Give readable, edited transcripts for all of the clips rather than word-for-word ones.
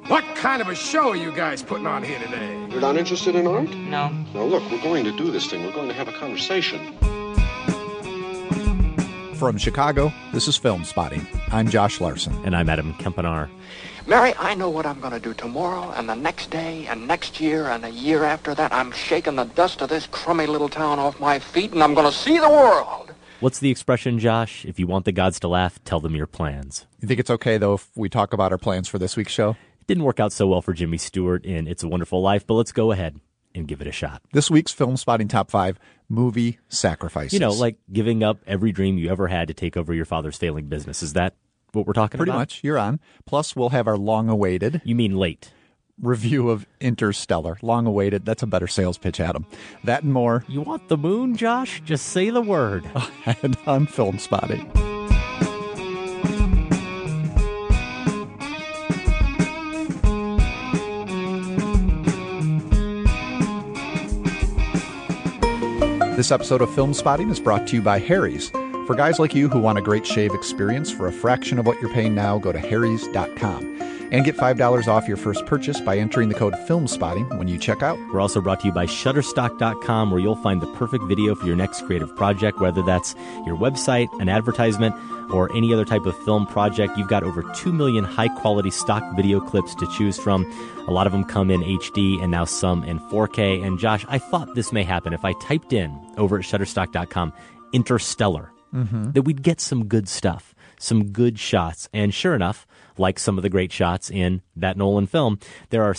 What kind of a show are you guys putting on here today? You're not interested in art? No. Now look, we're going to do this thing. We're going to have a conversation. From Chicago, this is Film Spotting. I'm Josh Larson. And I'm Adam Kempenaar. Mary, I know what I'm going to do tomorrow and the next day and next year and a year after that. I'm shaking the dust of this crummy little town off my feet, and I'm going to see the world. What's the expression, Josh? If you want the gods to laugh, tell them your plans. You think it's okay, though, if we talk about our plans for this week's show? It didn't work out so well for Jimmy Stewart in It's a Wonderful Life, but let's go ahead and give it a shot. This week's Film Spotting Top 5 movie sacrifices. You know, like giving up every dream you ever had to take over your father's failing business. Is that what we're talking Pretty about? much. You're on. Plus, we'll have our long-awaited You mean late. review of Interstellar. Long-awaited. That's a better sales pitch, Adam. That and more You want the moon, Josh? Just say the word. ahead on Film Spotting. This episode of Film Spotting is brought to you by Harry's. For guys like you who want a great shave experience for a fraction of what you're paying now, go to harrys.com and get $5 off your first purchase by entering the code FilmSpotting when you check out. We're also brought to you by Shutterstock.com, where you'll find the perfect video for your next creative project, whether that's your website, an advertisement, or any other type of film project. You've got over 2 million high-quality stock video clips to choose from. A lot of them come in HD and now some in 4K. And Josh, I thought this may happen if I typed in over at Shutterstock.com Interstellar, that we'd get some good stuff, some good shots. And sure enough, like some of the great shots in that Nolan film, there are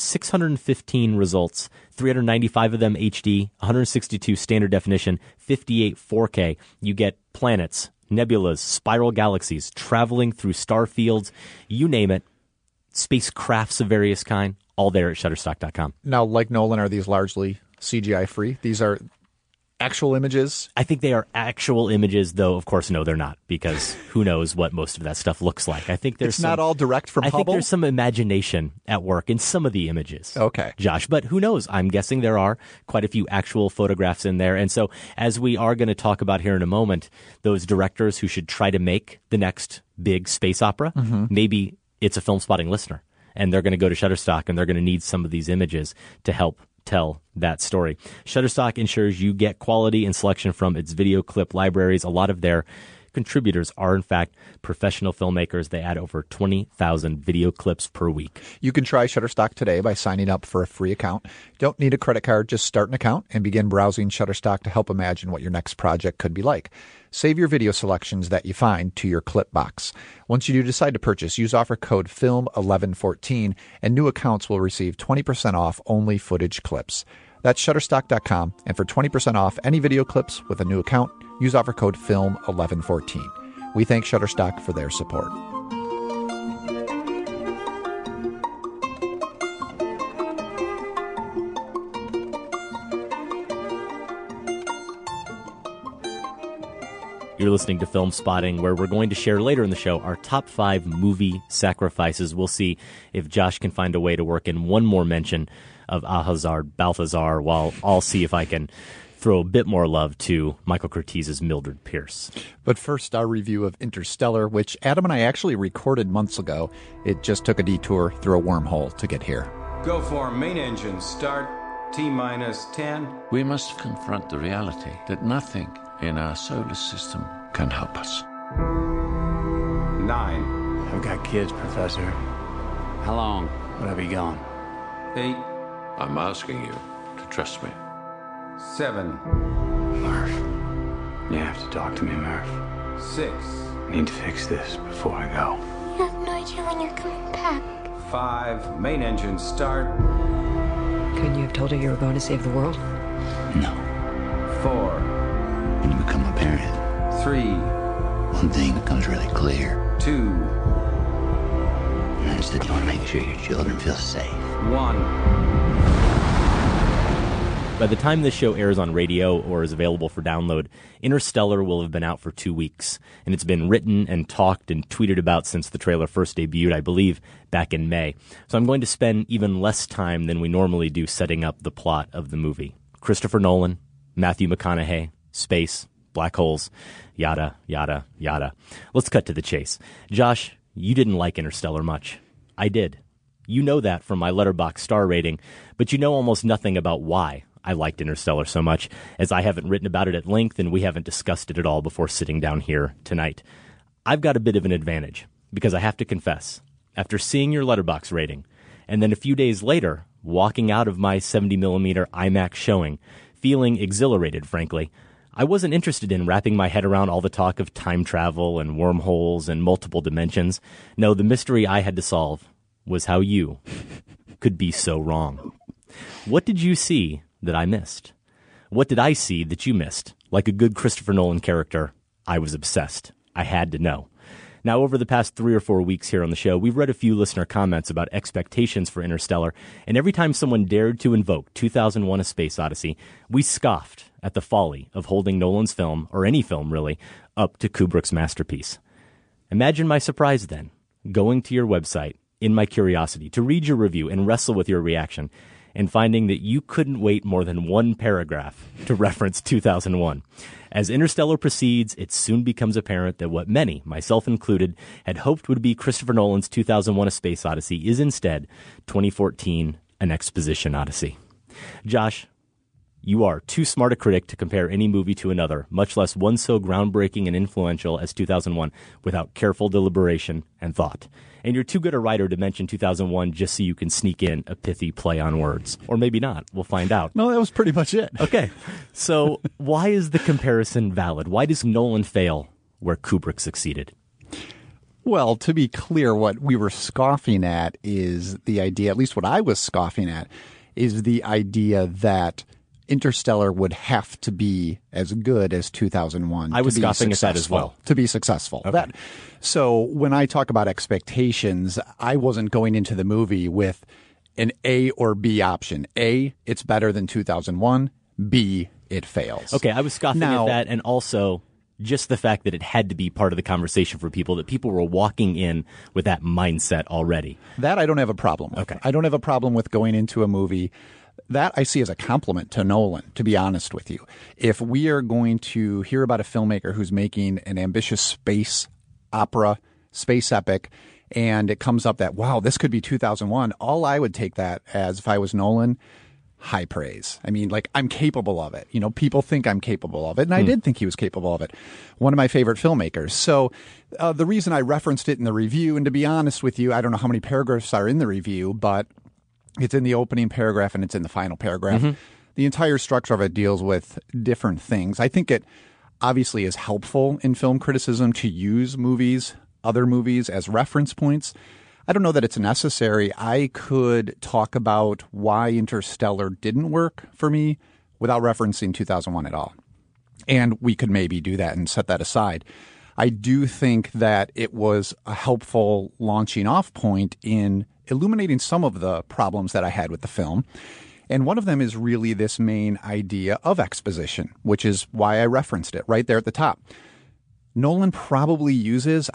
615 results, 395 of them HD, 162 standard definition, 58 4K. You get planets, nebulas, spiral galaxies, traveling through star fields, you name it, spacecrafts of various kind, all there at Shutterstock.com. Now, like Nolan, are these largely CGI-free? These are actual images? I think they are actual images, though, of course, no, they're not, because who knows what most of that stuff looks like. I think there's It's not all direct from Hubble? I think there's some imagination at work in some of the images. Okay. Josh, but who knows? I'm guessing there are quite a few actual photographs in there. And so, as we are going to talk about here in a moment, those directors who should try to make the next big space opera, maybe it's a Film Spotting listener, and they're going to go to Shutterstock, and they're going to need some of these images to help tell that story. Shutterstock ensures you get quality and selection from its video clip libraries. A lot of their contributors are, in fact, professional filmmakers. They add over 20,000 video clips per week. You can try Shutterstock today by signing up for a free account. Don't need a credit card, just start an account and begin browsing Shutterstock to help imagine what your next project could be like. Save your video selections that you find to your clip box. Once you do decide to purchase, use offer code FILM1114 and new accounts will receive 20% off only footage clips. That's Shutterstock.com, and for 20% off any video clips with a new account, use offer code FILM1114. We thank Shutterstock for their support. You're listening to Film Spotting, where we're going to share later in the show our top 5 movie sacrifices. We'll see if Josh can find a way to work in one more mention of Ahazard Balthazar, while I'll see if I can throw a bit more love to Michael Curtiz's Mildred Pierce. But first, our review of Interstellar, which Adam and I actually recorded months ago. It just took a detour through a wormhole to get here. Go for main engine start, T-minus 10. We must confront the reality that nothing in our solar system can help us. 9. I've got kids, Professor. How long would I be gone? 8. I'm asking you to trust me. 7. Murph. You have to talk to me, Murph. 6. I need to fix this before I go. You have no idea when you're coming back. 5. Main engine start. Couldn't you have told her you were going to save the world? No. 4. When you become a parent, 3. one thing becomes really clear. 2. And that's that you want to make sure your children feel safe. 1. By the time this show airs on radio or is available for download, Interstellar will have been out for 2 weeks, and it's been written and talked and tweeted about since the trailer first debuted, I believe, back in May. So I'm going to spend even less time than we normally do setting up the plot of the movie. Christopher Nolan, Matthew McConaughey, space, black holes, yada, yada, yada. Let's cut to the chase. Josh, you didn't like Interstellar much. I did. You know that from my Letterboxd star rating, but you know almost nothing about why I liked Interstellar so much, as I haven't written about it at length and we haven't discussed it at all before sitting down here tonight. I've got a bit of an advantage, because I have to confess, after seeing your Letterboxd rating, and then a few days later, walking out of my 70mm IMAX showing, feeling exhilarated, frankly, I wasn't interested in wrapping my head around all the talk of time travel and wormholes and multiple dimensions. No, the mystery I had to solve was how you could be so wrong. What did you see that I missed? What did I see that you missed? Like a good Christopher Nolan character, I was obsessed. I had to know. Now, over the past 3 or 4 weeks here on the show, we've read a few listener comments about expectations for Interstellar, and every time someone dared to invoke 2001: A Space Odyssey, we scoffed at the folly of holding Nolan's film, or any film really, up to Kubrick's masterpiece. Imagine my surprise then, going to your website, in my curiosity, to read your review and wrestle with your reaction, and finding that you couldn't wait more than one paragraph to reference 2001. As Interstellar proceeds, it soon becomes apparent that what many, myself included, had hoped would be Christopher Nolan's 2001: A Space Odyssey is instead 2014: An Exposition Odyssey. Josh, you are too smart a critic to compare any movie to another, much less one so groundbreaking and influential as 2001, without careful deliberation and thought. And you're too good a writer to mention 2001 just so you can sneak in a pithy play on words. Or maybe not. We'll find out. No, that was pretty much it. Okay. So why is the comparison valid? Why does Nolan fail where Kubrick succeeded? Well, to be clear, what we were scoffing at is the idea, at least what I was scoffing at, is the idea that Interstellar would have to be as good as 2001. I was scoffing at that as well. To be successful. Okay. So when I talk about expectations, I wasn't going into the movie with an A or B option. A, it's better than 2001. B, it fails. Okay, I was scoffing at that, and also just the fact that it had to be part of the conversation for people, that people were walking in with that mindset already. That I don't have a problem with. Okay. I don't have a problem with going into a movie. That I see as a compliment to Nolan, to be honest with you. If we are going to hear about a filmmaker who's making an ambitious space opera, space epic, and it comes up that, wow, this could be 2001, all I would take that as, if I was Nolan, high praise. I mean, like, I'm capable of it. You know, people think I'm capable of it, and I did think he was capable of it. One of my favorite filmmakers. So the reason I referenced it in the review, and to be honest with you, I don't know how many paragraphs are in the review, but it's in the opening paragraph and it's in the final paragraph. Mm-hmm. The entire structure of it deals with different things. I think it obviously is helpful in film criticism to use movies, other movies, as reference points. I don't know that it's necessary. I could talk about why Interstellar didn't work for me without referencing 2001 at all. And we could maybe do that and set that aside. I do think that it was a helpful launching off point in illuminating some of the problems that I had with the film. And one of them is really this main idea of exposition, which is why I referenced it right there at the top. Nolan probably uses,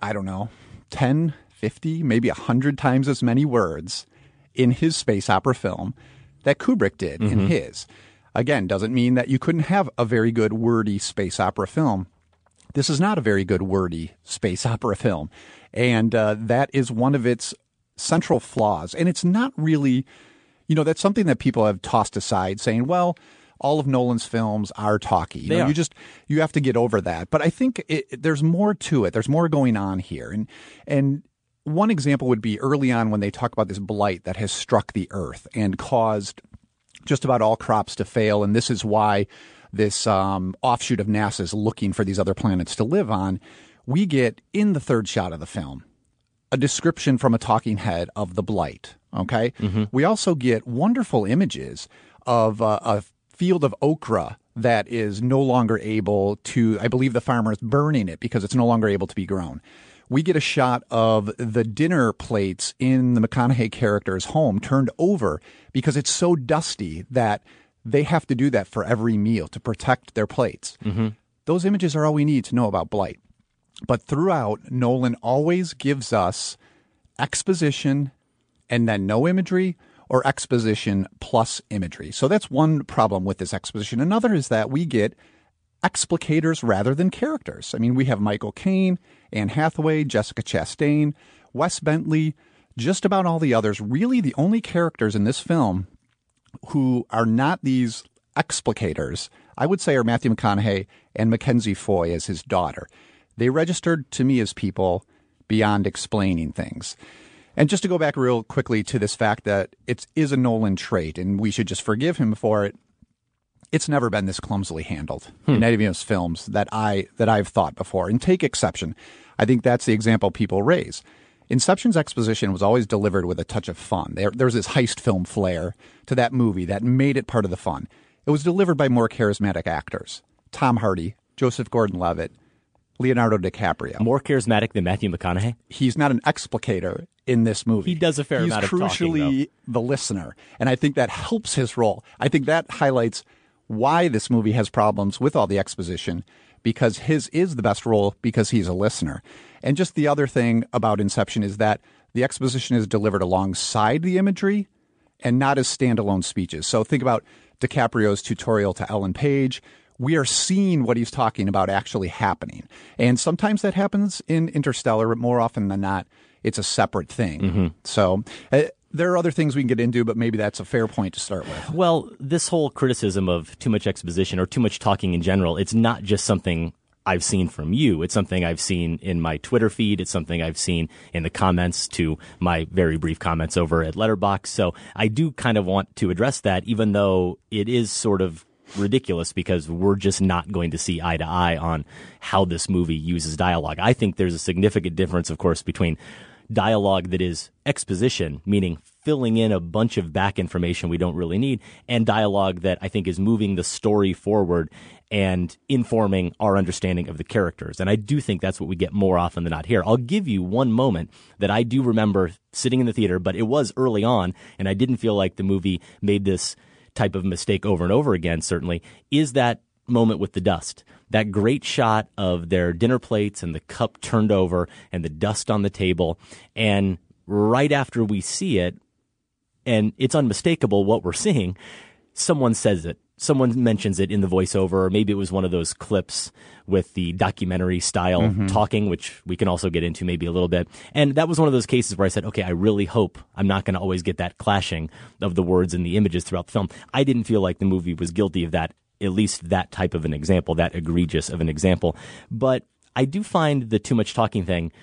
10, 50, maybe 100 times as many words in his space opera film that Kubrick did in his. Again, doesn't mean that you couldn't have a very good wordy space opera film. This is not a very good wordy space opera film. And that is one of its central flaws. And it's not really, that's something that people have tossed aside, saying, well, all of Nolan's films are talky. You have to get over that. But I think there's more to it. There's more going on here. And one example would be early on when they talk about this blight that has struck the Earth and caused just about all crops to fail. And this is why this offshoot of NASA is looking for these other planets to live on. We get, in the third shot of the film, a description from a talking head of the blight. Okay? Mm-hmm. We also get wonderful images of a field of okra that is no longer able to, I believe the farmer is burning it because it's no longer able to be grown. We get a shot of the dinner plates in the McConaughey character's home turned over because it's so dusty that they have to do that for every meal to protect their plates. Mm-hmm. Those images are all we need to know about blight. But throughout, Nolan always gives us exposition and then no imagery, or exposition plus imagery. So that's one problem with this exposition. Another is that we get explicators rather than characters. I mean, we have Michael Caine, Anne Hathaway, Jessica Chastain, Wes Bentley, just about all the others, really the only characters in this film who are not these explicators, I would say, are Matthew McConaughey and Mackenzie Foy as his daughter. They registered to me as people beyond explaining things. And just to go back real quickly to this fact that it is a Nolan trait and we should just forgive him for it, it's never been this clumsily handled in any of his films that I've thought before. And take exception. I think that's the example people raise. Inception's exposition was always delivered with a touch of fun. There was this heist film flair to that movie that made it part of the fun. It was delivered by more charismatic actors. Tom Hardy, Joseph Gordon-Levitt, Leonardo DiCaprio. More charismatic than Matthew McConaughey? He's not an explicator in this movie. He does a fair amount of talking, He's crucially the listener, and I think that helps his role. I think that highlights why this movie has problems with all the exposition, because his is the best role because he's a listener. And just the other thing about Inception is that the exposition is delivered alongside the imagery and not as standalone speeches. So think about DiCaprio's tutorial to Ellen Page. We are seeing what he's talking about actually happening. And sometimes that happens in Interstellar, but more often than not, it's a separate thing. Mm-hmm. So there are other things we can get into, but maybe that's a fair point to start with. Well, this whole criticism of too much exposition or too much talking in general, it's not just something I've seen from you. It's something I've seen in my Twitter feed. It's something I've seen in the comments to my very brief comments over at Letterboxd. So I do kind of want to address that, even though it is sort of ridiculous because we're just not going to see eye to eye on how this movie uses dialogue. I think there's a significant difference, of course, between dialogue that is exposition, meaning filling in a bunch of back information we don't really need, and dialogue that I think is moving the story forward and informing our understanding of the characters. And I do think that's what we get more often than not here. I'll give you one moment that I do remember sitting in the theater, but it was early on, and I didn't feel like the movie made this type of mistake over and over again, certainly, is that moment with the dust. That great shot of their dinner plates and the cup turned over and the dust on the table. And right after we see it, and it's unmistakable what we're seeing, someone says it. Someone mentions it in the voiceover, or maybe it was one of those clips with the documentary style talking, which we can also get into maybe a little bit. And that was one of those cases where I said, okay, I really hope I'm not going to always get that clashing of the words and the images throughout the film. I didn't feel like the movie was guilty of that, at least that type of an example, that egregious of an example. But I do find the too much talking thing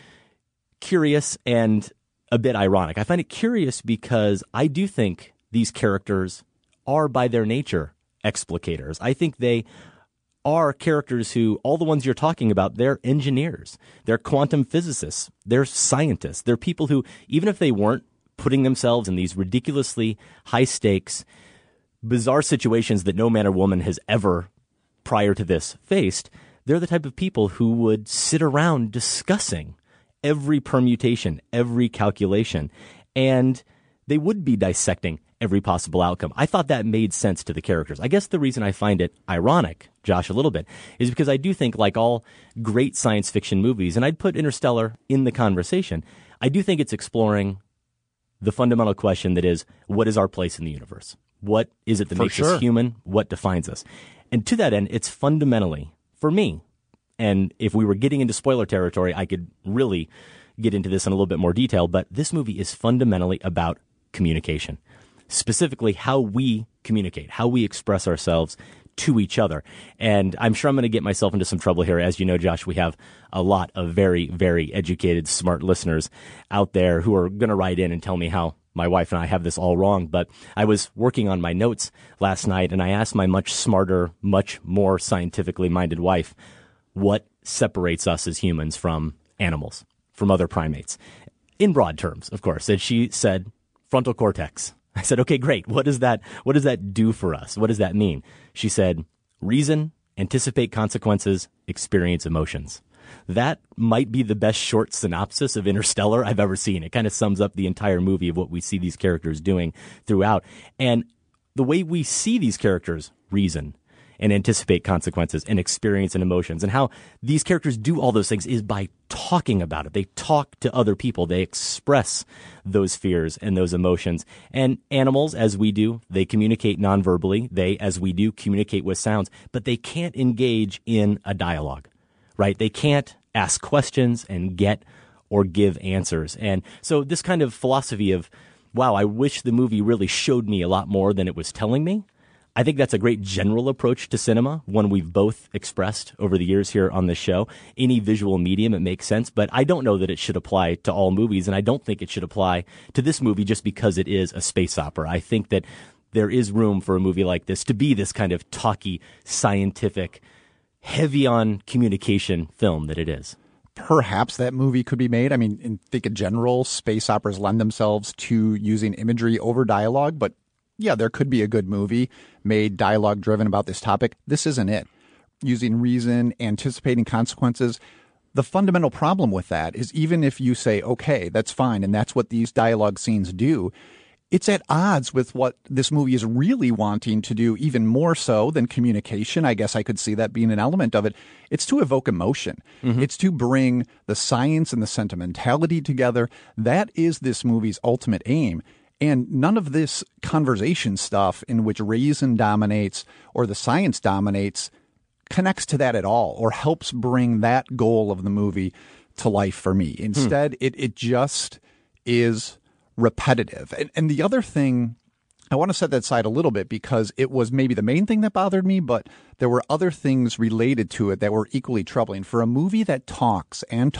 curious and a bit ironic. I find it curious because I do think these characters are by their nature explicators. I think they are characters who, all the ones you're talking about, they're engineers, they're quantum physicists, they're scientists, they're people who, even if they weren't putting themselves in these ridiculously high stakes, bizarre situations that no man or woman has ever prior to this faced, they're the type of people who would sit around discussing every permutation, every calculation, and they would be dissecting every possible outcome. I thought that made sense to the characters. I guess the reason I find it ironic, Josh, a little bit, is because I do think, like all great science fiction movies, and I'd put Interstellar in the conversation, I do think it's exploring the fundamental question that is, what is our place in the universe? What is it that makes us human? What defines us? And to that end, it's fundamentally, for me, and if we were getting into spoiler territory, I could really get into this in a little bit more detail, but this movie is fundamentally about communication. Specifically, how we communicate, how we express ourselves to each other. And I'm sure I'm going to get myself into some trouble here. As you know, Josh, we have a lot of very, very educated, smart listeners out there who are going to write in and tell me how my wife and I have this all wrong. But I was working on my notes last night, and I asked my much smarter, much more scientifically minded wife, what separates us as humans from animals, from other primates? In broad terms, of course. And she said, frontal cortex. I said, okay, great. What does that do for us? What does that mean? She said, reason, anticipate consequences, experience emotions. That might be the best short synopsis of Interstellar I've ever seen. It kind of sums up the entire movie of what we see these characters doing throughout. And the way we see these characters reason and anticipate consequences and experience and emotions, and how these characters do all those things is by talking about it. They talk to other people. They express those fears and those emotions. And animals, as we do, they communicate nonverbally. They, as we do, communicate with sounds, but they can't engage in a dialogue, right? They can't ask questions and get or give answers. And so this kind of philosophy of, wow, I wish the movie really showed me a lot more than it was telling me, I think that's a great general approach to cinema, one we've both expressed over the years here on this show. Any visual medium, it makes sense, but I don't know that it should apply to all movies, and I don't think it should apply to this movie just because it is a space opera. I think that there is room for a movie like this to be this kind of talky, scientific, heavy on communication film that it is. Perhaps that movie could be made. I mean, I think in general, space operas lend themselves to using imagery over dialogue, but yeah, there could be a good movie made dialogue driven about this topic. This isn't it. Using reason, anticipating consequences. The fundamental problem with that is even if you say, okay, that's fine, and that's what these dialogue scenes do, it's at odds with what this movie is really wanting to do, even more so than communication. I guess I could see that being an element of it. It's to evoke emotion. Mm-hmm. It's to bring the science and the sentimentality together. That is this movie's ultimate aim. And none of this conversation stuff in which reason dominates or the science dominates connects to that at all or helps bring that goal of the movie to life for me. Instead, it just is repetitive. And the other thing, I want to set that aside a little bit because it was maybe the main thing that bothered me, but there were other things related to it that were equally troubling. For a movie that talks and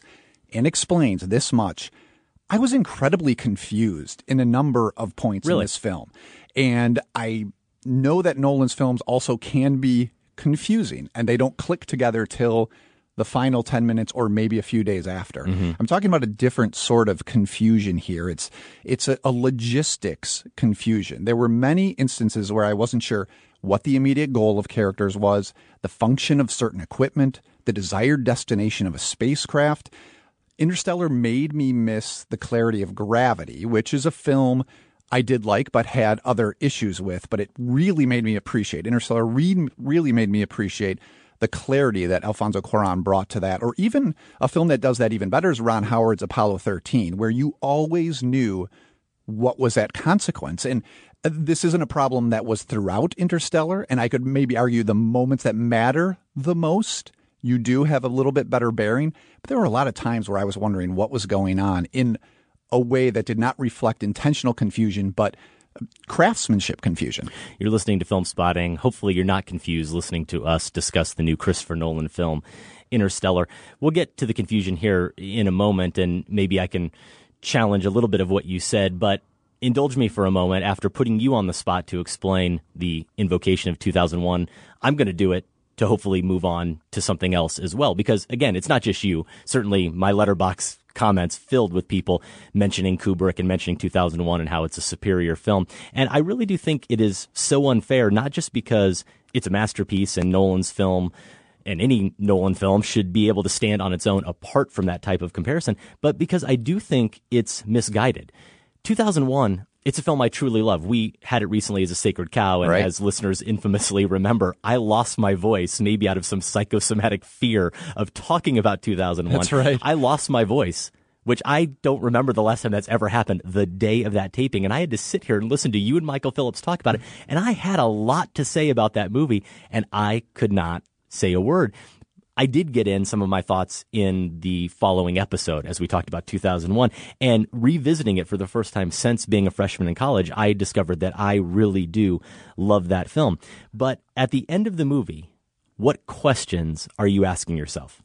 explains this much, I was incredibly confused in a number of points in this film. And I know that Nolan's films also can be confusing, and they don't click together till the final 10 minutes or maybe a few days after. Mm-hmm. I'm talking about a different sort of confusion here. It's a logistics confusion. There were many instances where I wasn't sure what the immediate goal of characters was, the function of certain equipment, the desired destination of a spacecraft. Interstellar made me miss the clarity of Gravity, which is a film I did like but had other issues with, but it really made me appreciate. Interstellar really made me appreciate the clarity that Alfonso Cuarón brought to that. Or even a film that does that even better is Ron Howard's Apollo 13, where you always knew what was at consequence. And this isn't a problem that was throughout Interstellar, and I could maybe argue the moments that matter the most, you do have a little bit better bearing. But there were a lot of times where I was wondering what was going on in a way that did not reflect intentional confusion, but craftsmanship confusion. You're listening to Film Spotting. Hopefully you're not confused listening to us discuss the new Christopher Nolan film, Interstellar. We'll get to the confusion here in a moment, and maybe I can challenge a little bit of what you said, but indulge me for a moment. After putting you on the spot to explain the invocation of 2001, I'm going to do it to hopefully move on to something else as well. Because, again, it's not just you. Certainly my letterbox comments filled with people mentioning Kubrick and mentioning 2001 and how it's a superior film. And I really do think it is so unfair, not just because it's a masterpiece and Nolan's film and any Nolan film should be able to stand on its own apart from that type of comparison, but because I do think it's misguided. 2001, it's a film I truly love. We had it recently as a sacred cow, and as listeners infamously remember, I lost my voice, maybe out of some psychosomatic fear of talking about 2001. That's right. I lost my voice, which I don't remember the last time that's ever happened, the day of that taping. And I had to sit here and listen to you and Michael Phillips talk about it. And I had a lot to say about that movie, and I could not say a word. I did get in some of my thoughts in the following episode as we talked about 2001, and revisiting it for the first time since being a freshman in college, I discovered that I really do love that film. But at the end of the movie, what questions are you asking yourself?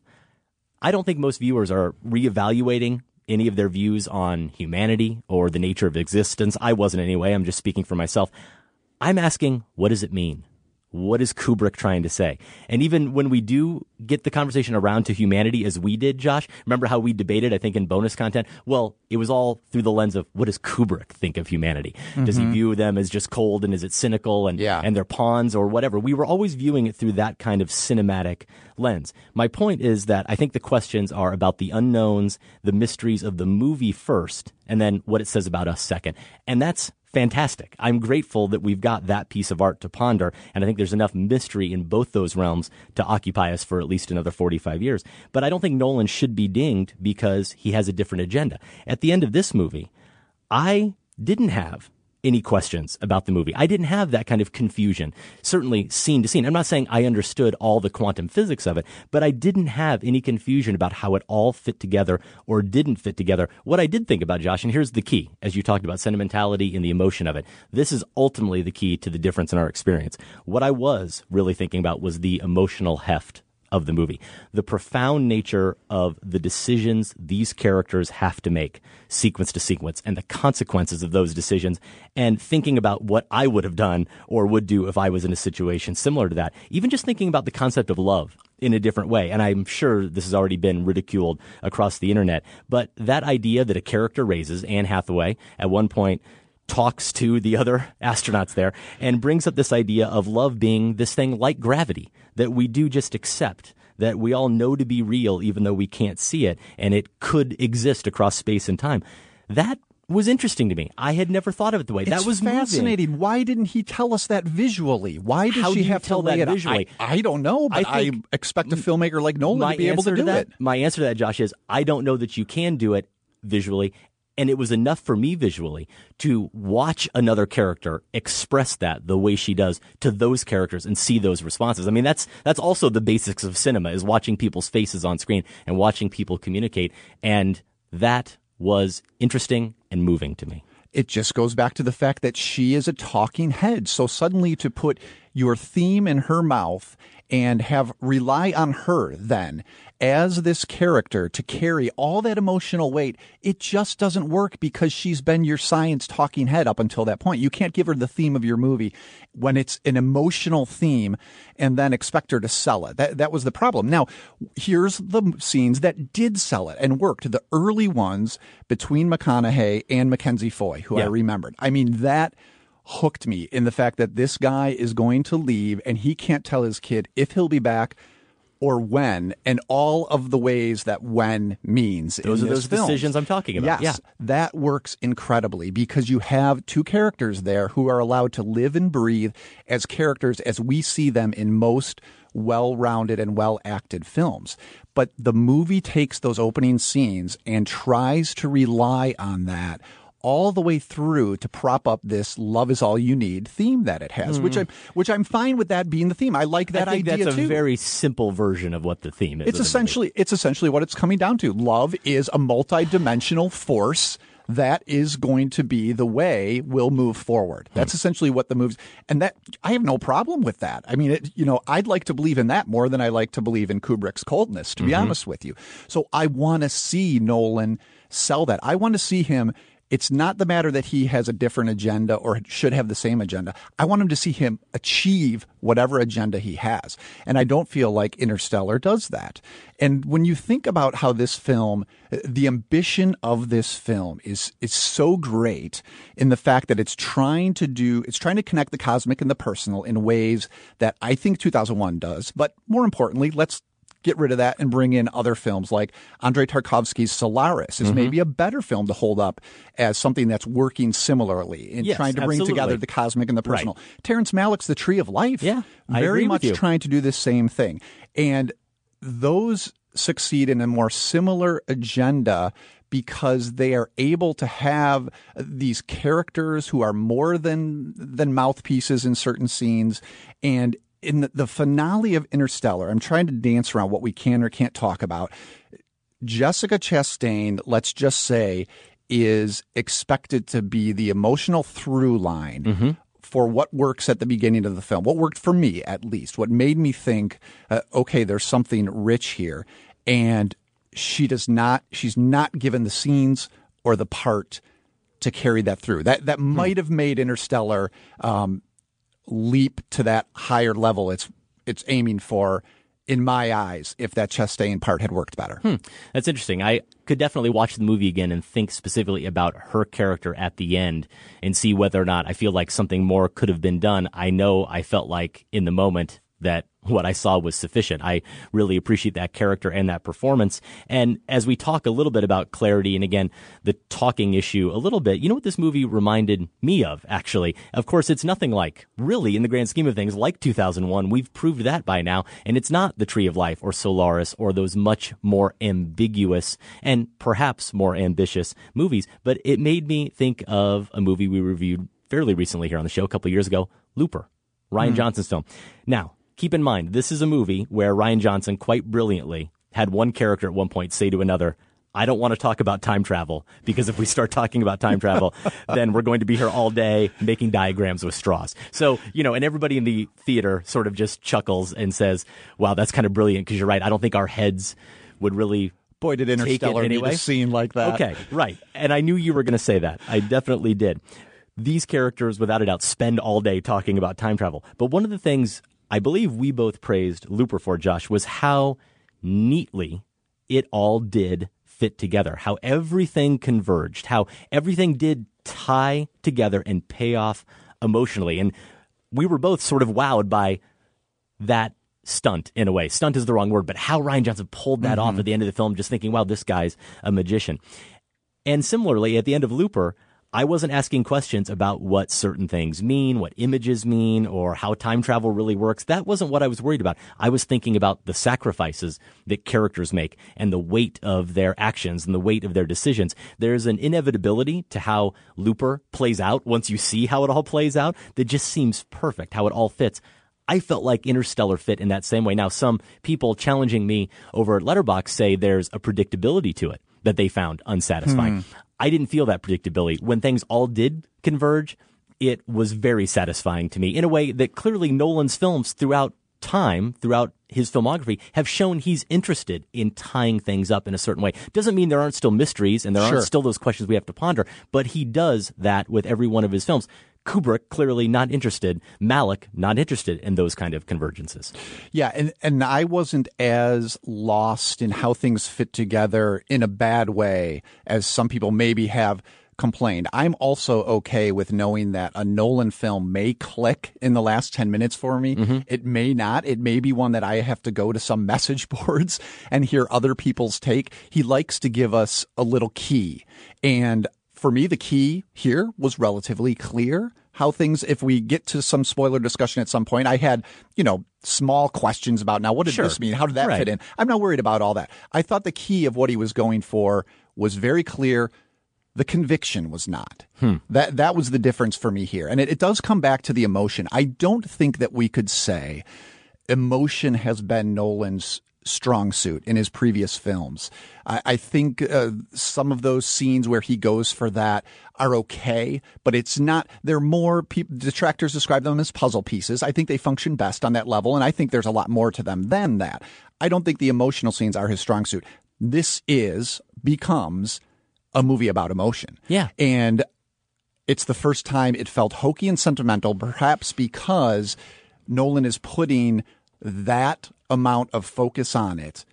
I don't think most viewers are reevaluating any of their views on humanity or the nature of existence. I wasn't anyway. I'm just speaking for myself. I'm asking, what does it mean? What is Kubrick trying to say? And even when we do get the conversation around to humanity as we did, Josh, remember how we debated, I think, in bonus content? Well, it was all through the lens of what does Kubrick think of humanity? Mm-hmm. Does he view them as just cold, and is it cynical and they're pawns or whatever? We were always viewing it through that kind of cinematic lens. My point is that I think the questions are about the unknowns, the mysteries of the movie first, and then what it says about us second. And that's fantastic. I'm grateful that we've got that piece of art to ponder, and I think there's enough mystery in both those realms to occupy us for at least another 45 years. But I don't think Nolan should be dinged because he has a different agenda. At the end of this movie, I didn't have any questions about the movie. I didn't have that kind of confusion, certainly scene to scene. I'm not saying I understood all the quantum physics of it, but I didn't have any confusion about how it all fit together or didn't fit together. What I did think about, Josh, and here's the key, as you talked about sentimentality and the emotion of it, this is ultimately the key to the difference in our experience. What I was really thinking about was the emotional heft of the movie, the profound nature of the decisions these characters have to make sequence to sequence and the consequences of those decisions, and thinking about what I would have done or would do if I was in a situation similar to that. Even just thinking about the concept of love in a different way. And I'm sure this has already been ridiculed across the internet, but that idea that a character raises, Anne Hathaway, at one point talks to the other astronauts there and brings up this idea of love being this thing like gravity that we do just accept, that we all know to be real even though we can't see it, and it could exist across space and time. That was interesting to me. I had never thought of it the way. That was fascinating. Moving. Why didn't he tell us that visually? Why did she have to lay it visually? I don't know, but I expect a filmmaker like Nolan to be able to do it. My answer to that, Josh, is I don't know that you can do it visually. And it was enough for me visually to watch another character express that the way she does to those characters and see those responses. I mean, that's also the basics of cinema, is watching people's faces on screen and watching people communicate. And that was interesting and moving to me. It just goes back to the fact that she is a talking head. So suddenly to put your theme in her mouth and rely on her then as this character to carry all that emotional weight, it just doesn't work because she's been your science talking head up until that point. You can't give her the theme of your movie when it's an emotional theme and then expect her to sell it. That was the problem. Now, here's the scenes that did sell it and worked. The early ones between McConaughey and Mackenzie Foy, who I remembered. I mean, that hooked me in the fact that this guy is going to leave and he can't tell his kid if he'll be back or when, and all of the ways that when means. Those are those decisions I'm talking about. Yes, that works incredibly because you have two characters there who are allowed to live and breathe as characters as we see them in most well-rounded and well-acted films. But the movie takes those opening scenes and tries to rely on that all the way through to prop up this "love is all you need" theme that it has, which I'm fine with that being the theme. I like that idea too. That's a very simple version of what the theme is. It's essentially what it's coming down to. Love is a multi-dimensional force that is going to be the way we'll move forward. That's essentially what the moves, and that I have no problem with that. I mean, I'd like to believe in that more than I like to believe in Kubrick's coldness, to be honest with you. So I want to see Nolan sell that. I want to see him. It's not the matter that he has a different agenda or should have the same agenda. I want him to see him achieve whatever agenda he has. And I don't feel like Interstellar does that. And when you think about how this film, the ambition of this film is so great in the fact that it's trying to connect the cosmic and the personal in ways that I think 2001 does. But more importantly, let's get rid of that and bring in other films like Andrei Tarkovsky's Solaris is maybe a better film to hold up as something that's working similarly in trying to bring together the cosmic and the personal. Right. Terrence Malick's The Tree of Life, very much trying to do the same thing. And those succeed in a more similar agenda because they are able to have these characters who are more than mouthpieces in certain scenes. And in the finale of Interstellar, I'm trying to dance around what we can or can't talk about. Jessica Chastain, let's just say, is expected to be the emotional through line for what works at the beginning of the film. What worked for me, at least. What made me think, okay, there's something rich here. And she's not given the scenes or the part to carry that through. That might have made Interstellar leap to that higher level it's aiming for, in my eyes, if that Chastain part had worked better. That's interesting. I could definitely watch the movie again and think specifically about her character at the end and see whether or not I feel like something more could have been done. I know I felt like in the moment that what I saw was sufficient. I really appreciate that character and that performance. And as we talk a little bit about clarity and, again, the talking issue a little bit, you know what this movie reminded me of, actually? Of course, it's nothing like, really, in the grand scheme of things, like 2001. We've proved that by now. And it's not The Tree of Life or Solaris or those much more ambiguous and perhaps more ambitious movies. But it made me think of a movie we reviewed fairly recently here on the show, a couple of years ago, Looper, Rian Johnson's film. Now, keep in mind, this is a movie where Rian Johnson quite brilliantly had one character at one point say to another, I don't want to talk about time travel, because if we start talking about time travel, then we're going to be here all day making diagrams with straws. So, and everybody in the theater sort of just chuckles and says, wow, that's kind of brilliant, because you're right. I don't think our heads would really Boy, did Interstellar take it anyway. Need a scene like that. Okay, right. And I knew you were going to say that. I definitely did. These characters, without a doubt, spend all day talking about time travel. But one of the things I believe we both praised Looper for, Josh, was how neatly it all did fit together, how everything converged, how everything did tie together and pay off emotionally. And we were both sort of wowed by that stunt in a way. Stunt is the wrong word, but how Rian Johnson pulled that off at the end of the film, just thinking, wow, this guy's a magician. And similarly, at the end of Looper, I wasn't asking questions about what certain things mean, what images mean, or how time travel really works. That wasn't what I was worried about. I was thinking about the sacrifices that characters make and the weight of their actions and the weight of their decisions. There's an inevitability to how Looper plays out once you see how it all plays out that just seems perfect, how it all fits. I felt like Interstellar fit in that same way. Now, some people challenging me over at Letterboxd say there's a predictability to it that they found unsatisfying. I didn't feel that predictability. When things all did converge, it was very satisfying to me in a way that clearly Nolan's films throughout time, throughout his filmography, have shown he's interested in tying things up in a certain way. Doesn't mean there aren't still mysteries and there aren't still those questions we have to ponder, but he does that with every one of his films. Kubrick, clearly not interested. Malick, not interested in those kind of convergences. Yeah, and I wasn't as lost in how things fit together in a bad way as some people maybe have complained. I'm also okay with knowing that a Nolan film may click in the last 10 minutes for me. It may not. It may be one that I have to go to some message boards and hear other people's take. He likes to give us a little key. And for me, the key here was relatively clear. How things, if we get to some spoiler discussion at some point, I had, small questions about, now, what did this mean? How did that fit in? I'm not worried about all that. I thought the key of what he was going for was very clear. The conviction was not. That was the difference for me here. And it does come back to the emotion. I don't think that we could say emotion has been Nolan's strong suit in his previous films. I think some of those scenes where he goes for that are okay, but it's not, they're more, detractors describe them as puzzle pieces. I think they function best on that level, and I think there's a lot more to them than that. I don't think the emotional scenes are his strong suit. This becomes a movie about emotion. Yeah. And it's the first time it felt hokey and sentimental, perhaps because Nolan is putting that amount of focus on it,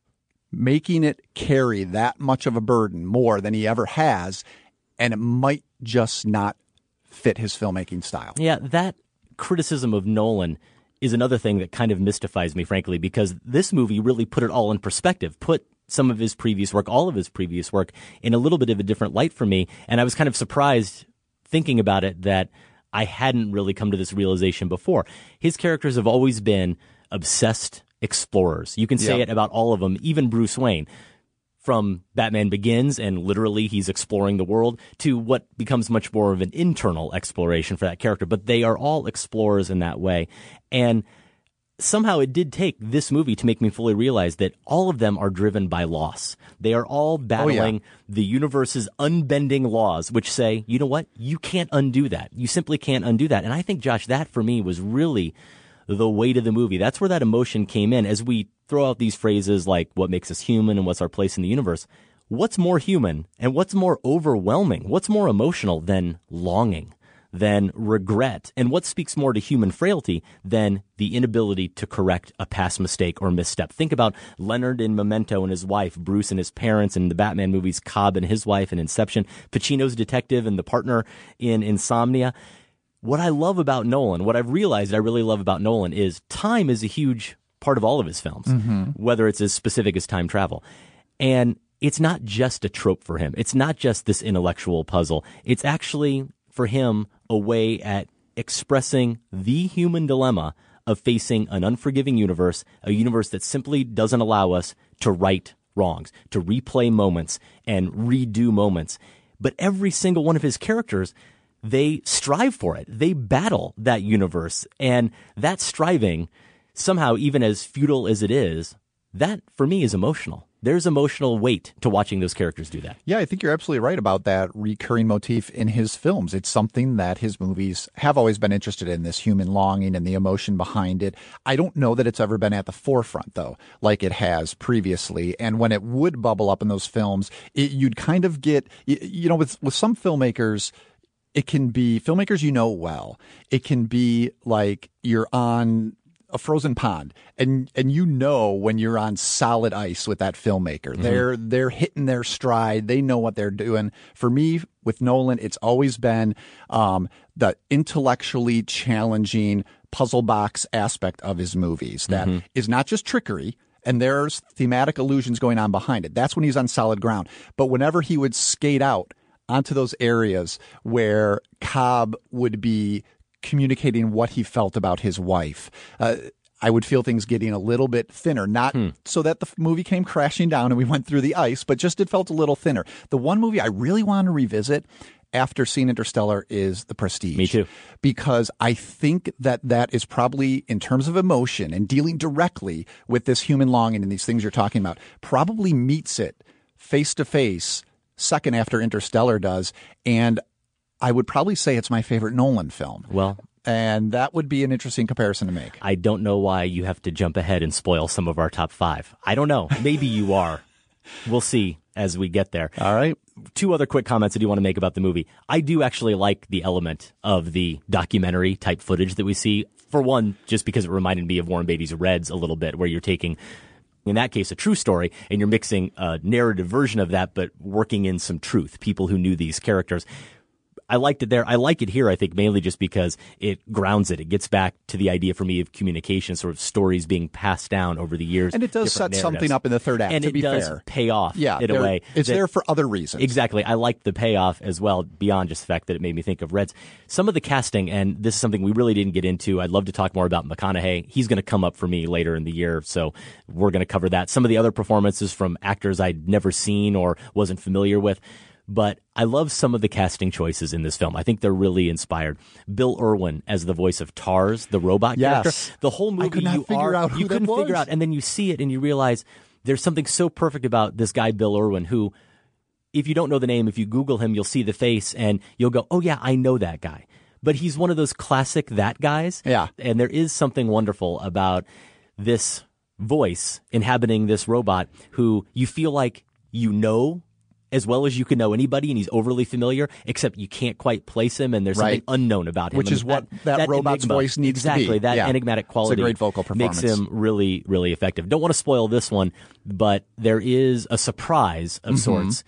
making it carry that much of a burden more than he ever has, and it might just not fit his filmmaking style. Yeah, that criticism of Nolan is another thing that kind of mystifies me, frankly, because this movie really put it all in perspective, put some of his previous work, all of his previous work, in a little bit of a different light for me, and I was kind of surprised thinking about it that I hadn't really come to this realization before. His characters have always been obsessed explorers. You can say it about all of them, even Bruce Wayne. From Batman Begins, and literally he's exploring the world, to what becomes much more of an internal exploration for that character. But they are all explorers in that way. And somehow it did take this movie to make me fully realize that all of them are driven by loss. They are all battling the universe's unbending laws, which say, you know what? You can't undo that. You simply can't undo that. And I think, Josh, that for me was really the weight of the movie. That's where that emotion came in. As we throw out these phrases like what makes us human and what's our place in the universe, what's more human and what's more overwhelming? What's more emotional than longing, than regret? And what speaks more to human frailty than the inability to correct a past mistake or misstep? Think about Leonard in Memento and his wife, Bruce and his parents in the Batman movies, Cobb and his wife in Inception, Pacino's detective and the partner in Insomnia. What I love about Nolan, what I've realized I really love about Nolan, is time is a huge part of all of his films, whether it's as specific as time travel. And it's not just a trope for him. It's not just this intellectual puzzle. It's actually, for him, a way at expressing the human dilemma of facing an unforgiving universe, a universe that simply doesn't allow us to right wrongs, to replay moments and redo moments. But every single one of his characters, they strive for it. They battle that universe. And that striving, somehow, even as futile as it is, that, for me, is emotional. There's emotional weight to watching those characters do that. Yeah, I think you're absolutely right about that recurring motif in his films. It's something that his movies have always been interested in, this human longing and the emotion behind it. I don't know that it's ever been at the forefront, though, like it has previously. And when it would bubble up in those films, you'd kind of get, with some filmmakers, it can be filmmakers well. It can be like you're on a frozen pond, and when you're on solid ice with that filmmaker. Mm-hmm. They're hitting their stride. They know what they're doing. For me, with Nolan, it's always been the intellectually challenging puzzle box aspect of his movies that is not just trickery, and there's thematic illusions going on behind it. That's when he's on solid ground. But whenever he would skate out onto those areas where Cobb would be communicating what he felt about his wife, I would feel things getting a little bit thinner, not so that the movie came crashing down and we went through the ice, but just it felt a little thinner. The one movie I really want to revisit after seeing Interstellar is The Prestige. Me too. Because I think that is probably, in terms of emotion and dealing directly with this human longing and these things you're talking about, probably meets it face to face second after Interstellar does. And I would probably say it's my favorite Nolan film. Well, and that would be an interesting comparison to make. I don't know why you have to jump ahead and spoil some of our top 5. I don't know. Maybe you are. We'll see as we get there. All right. 2 other quick comments I do want to make about the movie. I do actually like the element of the documentary type footage that we see. For one, just because it reminded me of Warren Beatty's Reds a little bit, where you're taking, in that case, a true story, and you're mixing a narrative version of that, but working in some truth, people who knew these characters. I liked it there. I like it here, I think, mainly just because it grounds it. It gets back to the idea for me of communication, sort of stories being passed down over the years. And it does set something up in the third act, and to be fair. And it does pay off in a way. It's there for other reasons. Exactly. I liked the payoff as well, beyond just the fact that it made me think of Reds. Some of the casting, and this is something we really didn't get into. I'd love to talk more about McConaughey. He's going to come up for me later in the year, so we're going to cover that. Some of the other performances from actors I'd never seen or wasn't familiar with. But I love some of the casting choices in this film. I think they're really inspired. Bill Irwin as the voice of Tars, the robot character. The whole movie, I could not figure out who you couldn't figure out, and then you see it and you realize there's something so perfect about this guy, Bill Irwin, who, if you don't know the name, if you Google him, you'll see the face and you'll go, oh yeah, I know that guy. But he's one of those classic that guys. Yeah. And there is something wonderful about this voice inhabiting this robot who you feel like you know as well as you can know anybody, and he's overly familiar, except you can't quite place him, and there's something unknown about him. Which is what that robot's voice needs to be. Exactly, that enigmatic quality. It's a great vocal performance. Makes him really, really effective. Don't want to spoil this one, but there is a surprise of sorts.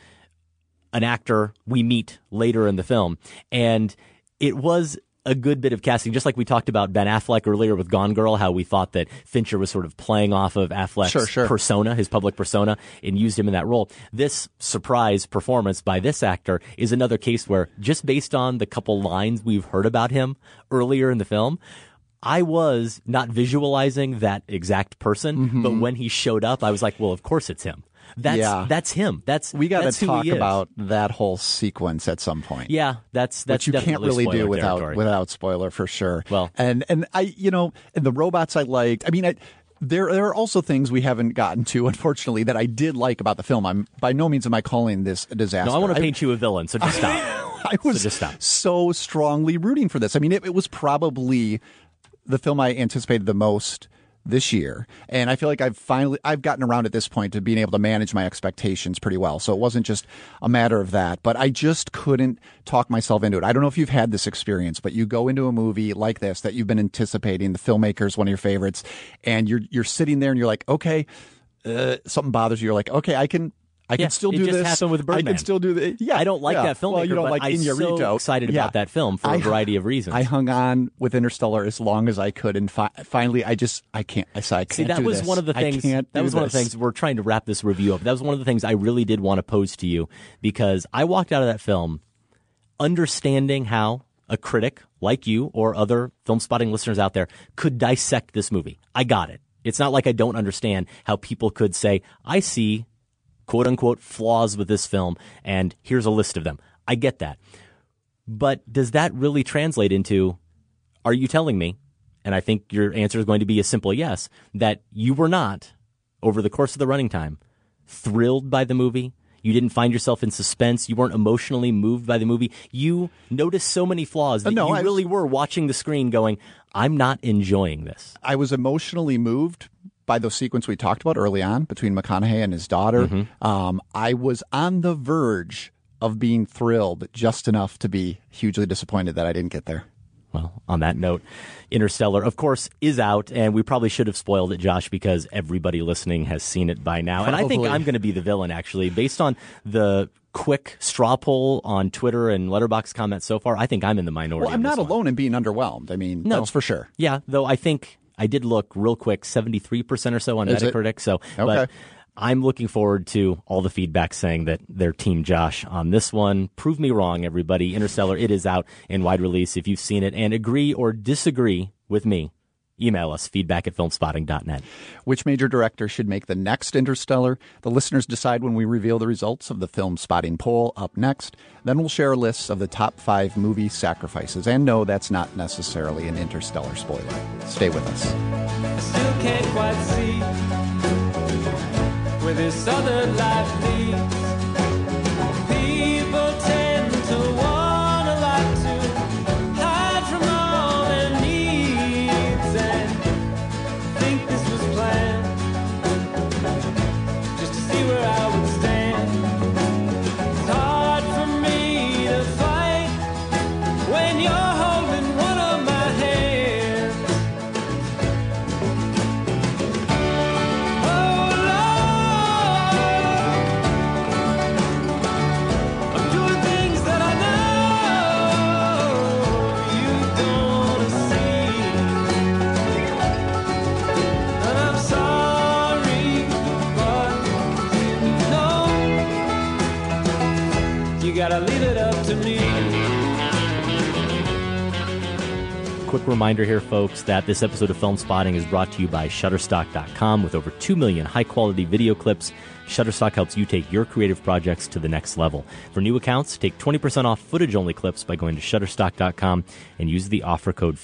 An actor we meet later in the film, and it was a good bit of casting, just like we talked about Ben Affleck earlier with Gone Girl, how we thought that Fincher was sort of playing off of Affleck's persona, his public persona, and used him in that role. This surprise performance by this actor is another case where, just based on the couple lines we've heard about him earlier in the film, I was not visualizing that exact person, but when he showed up, I was like, well, of course it's him. That's him. We got to talk about that whole sequence at some point. Yeah, that's which you can't really do without spoiler for sure. Well, and I and the robots I liked. I mean, there are also things we haven't gotten to, unfortunately, that I did like about the film. I'm by no means am I calling this a disaster. No, I want to paint you a villain, so just stop. I was so strongly rooting for this. I mean, it was probably the film I anticipated the most this year, and I feel like I've gotten around at this point to being able to manage my expectations pretty well. So it wasn't just a matter of that, but I just couldn't talk myself into it. I don't know if you've had this experience, but you go into a movie like this that you've been anticipating, the filmmaker's one of your favorites, and you're sitting there and you're like, okay, something bothers you. You're like, okay, I can still do this. It just happened with Birdman. I can still do this. Yeah, I don't like that filmmaker, well, you don't but like I'm so excited about that film for a variety of reasons. I hung on with Interstellar as long as I could, and finally, I can't. I said, I can't See, that do was this. one of the things. That was one of the things. We're trying to wrap this review up. That was one of the things I really did want to pose to you, because I walked out of that film understanding how a critic like you or other Film Spotting listeners out there could dissect this movie. I got it. It's not like I don't understand how people could say, I see quote-unquote flaws with this film, and here's a list of them. I get that. But does that really translate into, are you telling me, and I think your answer is going to be a simple yes, that you were not, over the course of the running time, thrilled by the movie? You didn't find yourself in suspense. You weren't emotionally moved by the movie. You noticed so many flaws that you really were watching the screen going, I'm not enjoying this. I was emotionally moved by the sequence we talked about early on between McConaughey and his daughter. Mm-hmm. I was on the verge of being thrilled just enough to be hugely disappointed that I didn't get there. Well, on that note, Interstellar, of course, is out, and we probably should have spoiled it, Josh, because everybody listening has seen it by now. Probably. And I think I'm going to be the villain, actually. Based on the quick straw poll on Twitter and Letterboxd comments so far, I think I'm in the minority. Well, I'm not alone in being underwhelmed. I mean, that's for sure. Yeah, though I think I did look real quick, 73% or so on Metacritic. So, okay. But I'm looking forward to all the feedback saying that they're Team Josh on this one. Prove me wrong, everybody. Interstellar, it is out in wide release. If you've seen it and agree or disagree with me, email us, feedback@filmspotting.net. Which major director should make the next Interstellar? The listeners decide when we reveal the results of the Film Spotting poll up next. Then we'll share lists of the top 5 movie sacrifices. And no, that's not necessarily an Interstellar spoiler. Stay with us. Still can't quite see where this other life leads. People tend to want a lot to hide from all their needs and think this was planned just to see where I would stand. It's hard for me to fight when you're holding one of my hands. Gotta leave it up to me. Quick reminder here, folks, that this episode of Film Spotting is brought to you by Shutterstock.com. With over 2 million high-quality video clips, Shutterstock helps you take your creative projects to the next level. For new accounts, take 20% off footage-only clips by going to Shutterstock.com and use the offer code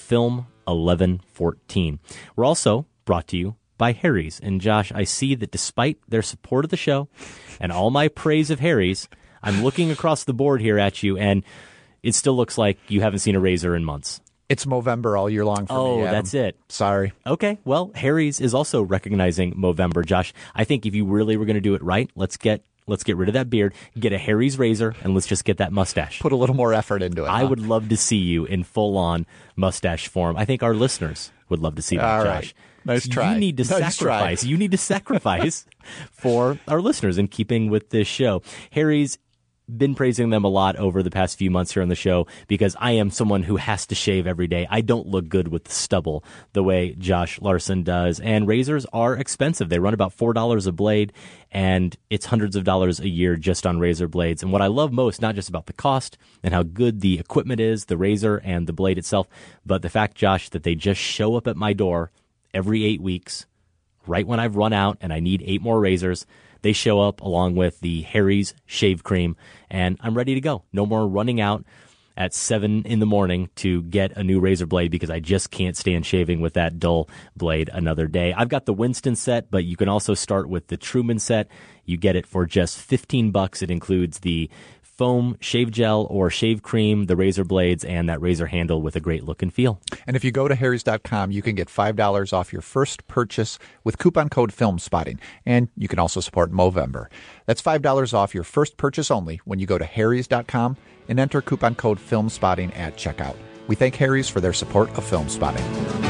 FILM1114. We're also brought to you by Harry's. And Josh, I see that despite their support of the show and all my praise of Harry's, I'm looking across the board here at you, and it still looks like you haven't seen a razor in months. It's Movember all year long for me, Oh, Adam. that's it. Sorry. Okay, well, Harry's is also recognizing Movember, Josh. I think if you really were going to do it right, let's get rid of that beard, get a Harry's razor, and let's just get that mustache. Put a little more effort into it. I would love to see you in full-on mustache form. I think our listeners would love to see that, all Josh. Right. Nice try. You need to sacrifice. You need to sacrifice for our listeners in keeping with this show. Harry's been praising them a lot over the past few months here on the show because I am someone who has to shave every day. I don't look good with the stubble the way Josh Larson does. And razors are expensive. They run about $4 a blade, and it's hundreds of dollars a year just on razor blades. And what I love most, not just about the cost and how good the equipment is, the razor and the blade itself, but the fact, Josh, that they just show up at my door every 8 weeks, right when I've run out and I need 8 more razors. They show up along with the Harry's shave cream, and I'm ready to go. No more running out at 7 in the morning to get a new razor blade because I just can't stand shaving with that dull blade another day. I've got the Winston set, but you can also start with the Truman set. You get it for just $15. It includes the foam shave gel or shave cream, the razor blades, and that razor handle with a great look and feel. And if you go to harrys.com, you can get $5 off your first purchase with coupon code FilmSpotting. And you can also support Movember. That's $5 off your first purchase only when you go to harrys.com and enter coupon code FilmSpotting at checkout. We thank Harry's for their support of Film Spotting.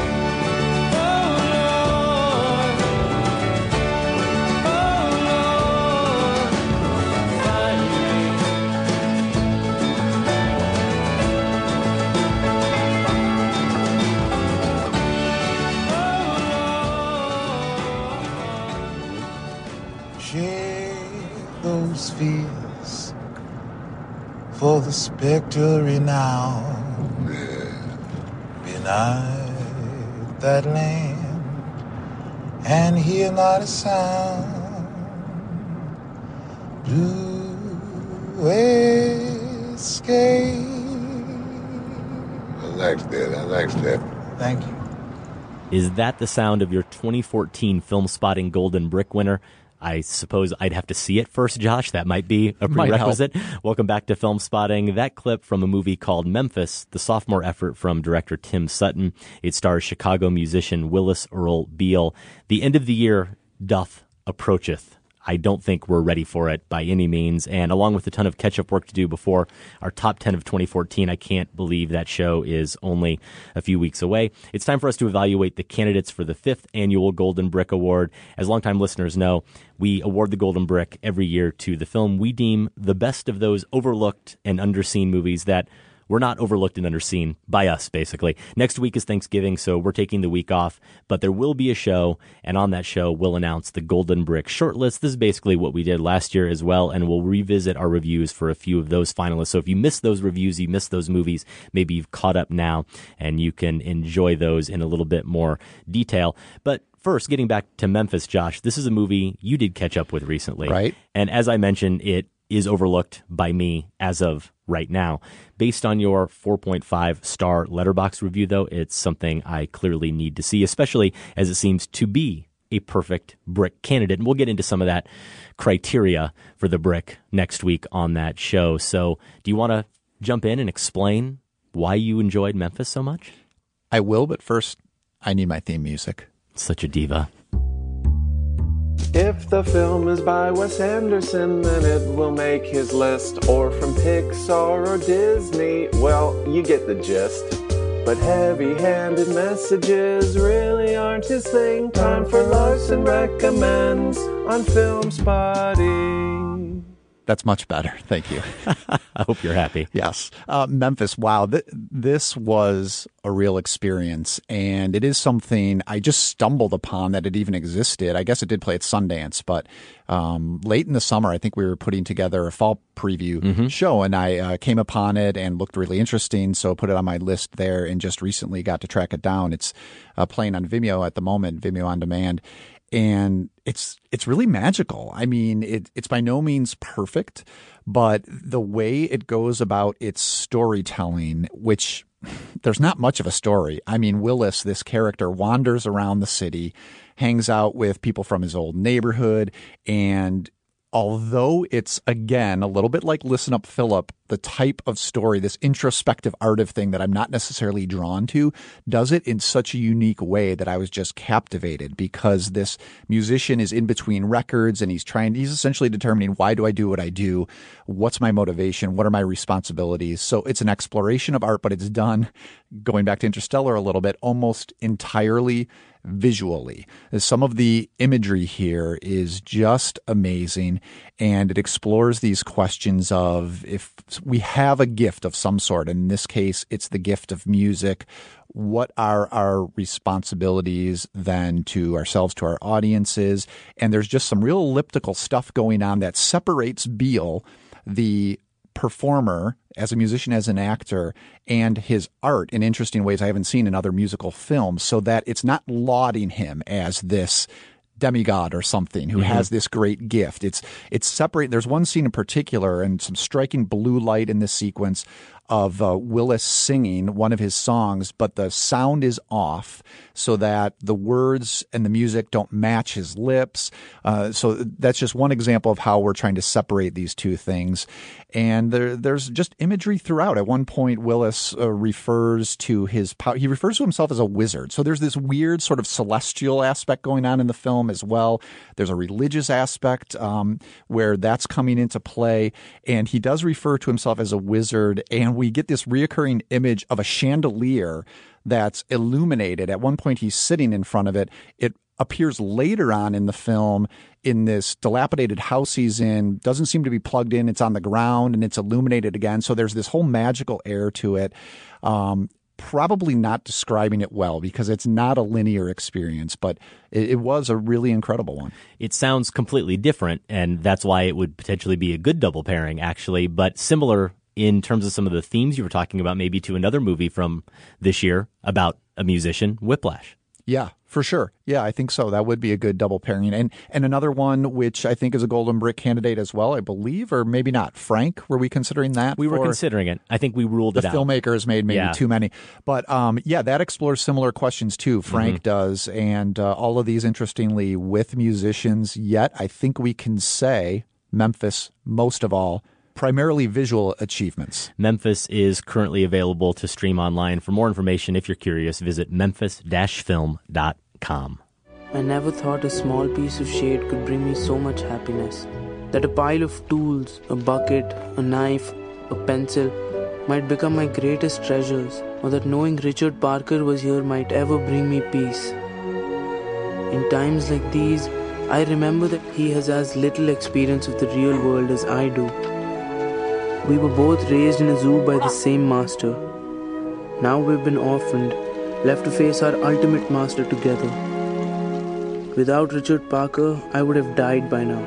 Fears for the spectre renowned beneath that land, and hear not a sound. Blue escape Thanks, Dad. Thank you. Is that the sound of your 2014 Film Spotting Golden Brick winner? I suppose I'd have to see it first, Josh. That might be a prerequisite. Welcome back to Film Spotting. That clip from a movie called Memphis, the sophomore effort from director Tim Sutton. It stars Chicago musician Willis Earl Beal. The end of the year doth approacheth. I don't think we're ready for it by any means. And along with a ton of catch-up work to do before our top 10 of 2014, I can't believe that show is only a few weeks away. It's time for us to evaluate the candidates for the 5th annual Golden Brick Award. As longtime listeners know, we award the Golden Brick every year to the film we deem the best of those overlooked and underseen movies that were not overlooked and underseen by us, basically. Next week is Thanksgiving, so we're taking the week off, but there will be a show, and on that show, we'll announce the Golden Brick shortlist. This is basically what we did last year as well, and we'll revisit our reviews for a few of those finalists. So if you missed those reviews, you missed those movies, maybe you've caught up now, and you can enjoy those in a little bit more detail. But first, getting back to Memphis, Josh, this is a movie you did catch up with recently. Right. And as I mentioned, it is overlooked by me as of right now. Based on your 4.5 star Letterboxd review, though, it's something I clearly need to see, especially as it seems to be a perfect brick candidate. And we'll get into some of that criteria for the brick next week on that show. So do you want to jump in and explain why you enjoyed Memphis so much? I will, but first, I need my theme music. Such a diva. If the film is by Wes Anderson, then it will make his list. Or from Pixar or Disney, well, you get the gist. But heavy-handed messages really aren't his thing. Time for Larson Recommends on Film Spotting. That's much better. Thank you. I hope you're happy. Yes. Memphis, wow. This was a real experience, and it is something I just stumbled upon that it even existed. I guess it did play at Sundance, but late in the summer, I think we were putting together a fall preview show, and I came upon it and looked really interesting, so put it on my list there and just recently got to track it down. It's playing on Vimeo at the moment, Vimeo On Demand. And it's really magical. I mean, it's by no means perfect, but the way it goes about its storytelling, which there's not much of a story. I mean, Willis, this character, wanders around the city, hangs out with people from his old neighborhood, and although it's, again, a little bit like Listen Up, Philip, the type of story, this introspective artive thing that I'm not necessarily drawn to, does it in such a unique way that I was just captivated, because this musician is in between records and he's essentially determining, why do I do what I do? What's my motivation? What are my responsibilities? So it's an exploration of art, but it's done, going back to Interstellar a little bit, almost entirely visually. Some of the imagery here is just amazing, and it explores these questions of, if we have a gift of some sort, in this case it's the gift of music, what are our responsibilities then to ourselves, to our audiences? And there's just some real elliptical stuff going on that separates Beal, the performer, as a musician, as an actor, and his art in interesting ways I haven't seen in other musical films, so that it's not lauding him as this demigod or something who has this great gift. It's separate. There's one scene in particular, and some striking blue light in this sequence of Willis singing one of his songs, but the sound is off so that the words and the music don't match his lips. So that's just one example of how we're trying to separate these two things. And there's just imagery throughout. At one point, Willis refers to himself as a wizard. So there's this weird sort of celestial aspect going on in the film as well. There's a religious aspect where that's coming into play. And he does refer to himself as a wizard. And we get this reoccurring image of a chandelier that's illuminated. At one point, he's sitting in front of it. It appears later on in the film in this dilapidated house he's in, doesn't seem to be plugged in. It's on the ground and it's illuminated again. So there's this whole magical air to it. Probably not describing it well, because it's not a linear experience, but it was a really incredible one. It sounds completely different, and that's why it would potentially be a good double pairing, actually, but similar in terms of some of the themes you were talking about, maybe to another movie from this year about a musician, Whiplash. Yeah, For sure. Yeah, I think so. That would be a good double pairing. And another one, which I think is a Golden Brick candidate as well, I believe, or maybe not. Frank, were we considering that? We were considering it. I think we ruled it out. The filmmaker has made maybe too many. But that explores similar questions too. Frank does. And all of these, interestingly, with musicians, yet I think we can say Memphis, most of all, primarily visual achievements. Memphis is currently available to stream online. For more information, if you're curious, visit memphis-film.com. I never thought a small piece of shade could bring me so much happiness. That a pile of tools, a bucket, a knife, a pencil might become my greatest treasures, or that knowing Richard Parker was here might ever bring me peace. In times like these, I remember that he has as little experience of the real world as I do. We were both raised in a zoo by the same master. Now we've been orphaned, left to face our ultimate master together. Without Richard Parker, I would have died by now.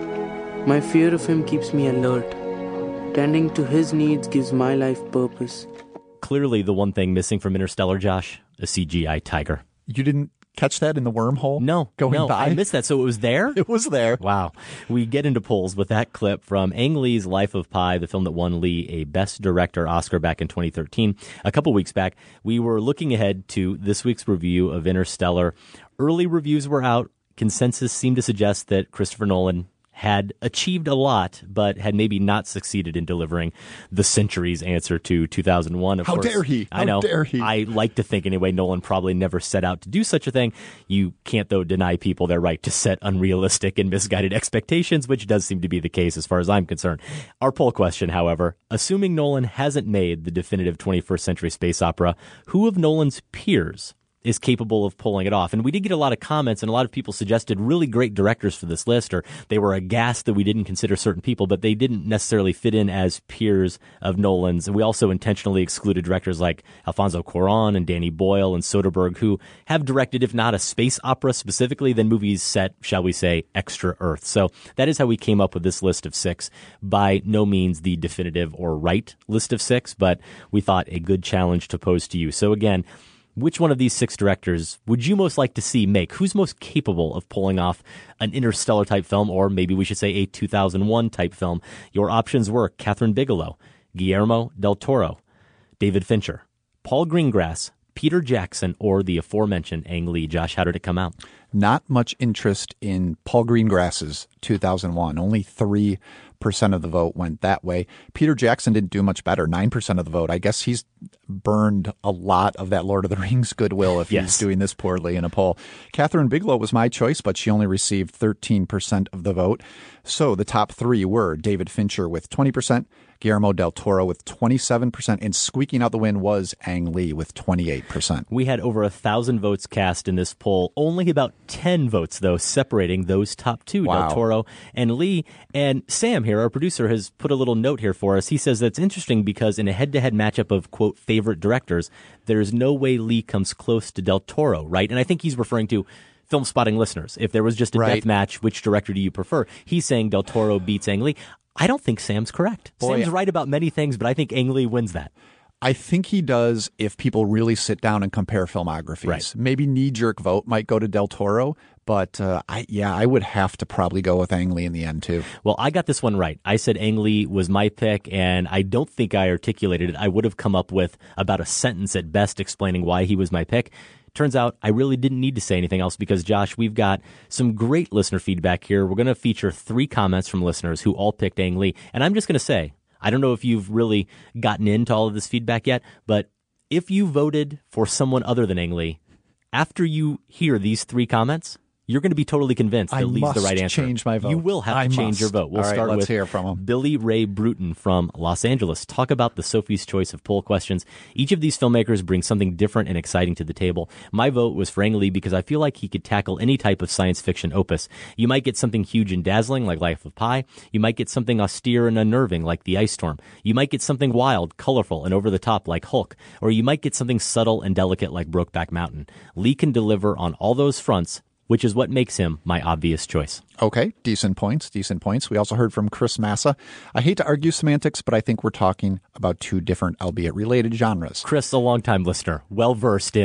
My fear of him keeps me alert. Tending to his needs gives my life purpose. Clearly the one thing missing from Interstellar, Josh, a CGI tiger. You didn't catch that in the wormhole? No, by? I missed that. So it was there? It was there. Wow. We get into polls with that clip from Ang Lee's Life of Pi, the film that won Lee a Best Director Oscar back in 2013. A couple weeks back, we were looking ahead to this week's review of Interstellar. Early reviews were out. Consensus seemed to suggest that Christopher Nolan had achieved a lot, but had maybe not succeeded in delivering the century's answer to 2001. Of course, dare he? I know. How dare he? I like to think anyway, Nolan probably never set out to do such a thing. You can't, though, deny people their right to set unrealistic and misguided expectations, which does seem to be the case as far as I'm concerned. Our poll question, however, assuming Nolan hasn't made the definitive 21st century space opera, who of Nolan's peers is capable of pulling it off? And we did get a lot of comments, and a lot of people suggested really great directors for this list, or they were aghast that we didn't consider certain people, but they didn't necessarily fit in as peers of Nolan's. And we also intentionally excluded directors like Alfonso Cuarón and Danny Boyle and Soderbergh, who have directed, if not a space opera specifically, then movies set, shall we say, extra Earth. So that is how we came up with this list of 6. By no means the definitive or right list of 6, but we thought a good challenge to pose to you. So again, which one of these 6 directors would you most like to see make? Who's most capable of pulling off an Interstellar type film, or maybe we should say a 2001 type film? Your options were Catherine Bigelow, Guillermo del Toro, David Fincher, Paul Greengrass, Peter Jackson, or the aforementioned Ang Lee. Josh, how did it come out? Not much interest in Paul Greengrass's 2001. Only 3% of the vote went that way. Peter Jackson didn't do much better, 9% of the vote. I guess he's burned a lot of that Lord of the Rings goodwill if he's doing this poorly in a poll. Catherine Bigelow was my choice, but she only received 13% of the vote. So the top 3 were David Fincher with 20%, Guillermo del Toro with 27%, and squeaking out the win was Ang Lee with 28%. We had over 1,000 votes cast in this poll. Only about 10 votes, though, separating those top 2, Del Toro and Lee. And Sam here, our producer, has put a little note here for us. He says that's interesting because in a head-to-head matchup of, quote, favorite directors, there's no way Lee comes close to Del Toro, right? And I think he's referring to Film Spotting listeners. If there was just a death match, which director do you prefer? He's saying Del Toro beats Ang Lee. I don't think Sam's correct. Sam's right about many things, but I think Ang Lee wins that. I think he does if people really sit down and compare filmographies. Right. Maybe knee-jerk vote might go to Del Toro, but I would have to probably go with Ang Lee in the end, too. Well, I got this one right. I said Ang Lee was my pick, and I don't think I articulated it. I would have come up with about a sentence at best explaining why he was my pick. Turns out I really didn't need to say anything else because, Josh, we've got some great listener feedback here. We're going to feature 3 comments from listeners who all picked Ang Lee. And I'm just going to say, I don't know if you've really gotten into all of this feedback yet, but if you voted for someone other than Ang Lee, after you hear these 3 comments, you're going to be totally convinced that Lee's the right answer. I must change my vote. You will have to change your vote. We'll start with hear from him. Billy Ray Bruton from Los Angeles. Talk about the Sophie's Choice of poll questions. Each of these filmmakers brings something different and exciting to the table. My vote was for Ang Lee because I feel like he could tackle any type of science fiction opus. You might get something huge and dazzling like Life of Pi. You might get something austere and unnerving like The Ice Storm. You might get something wild, colorful, and over the top like Hulk. Or you might get something subtle and delicate like Brokeback Mountain. Lee can deliver on all those fronts, which is what makes him my obvious choice. Okay, decent points. We also heard from Chris Massa. I hate to argue semantics, but I think we're talking about 2 different, albeit related, genres. Chris, a longtime listener, well-versed in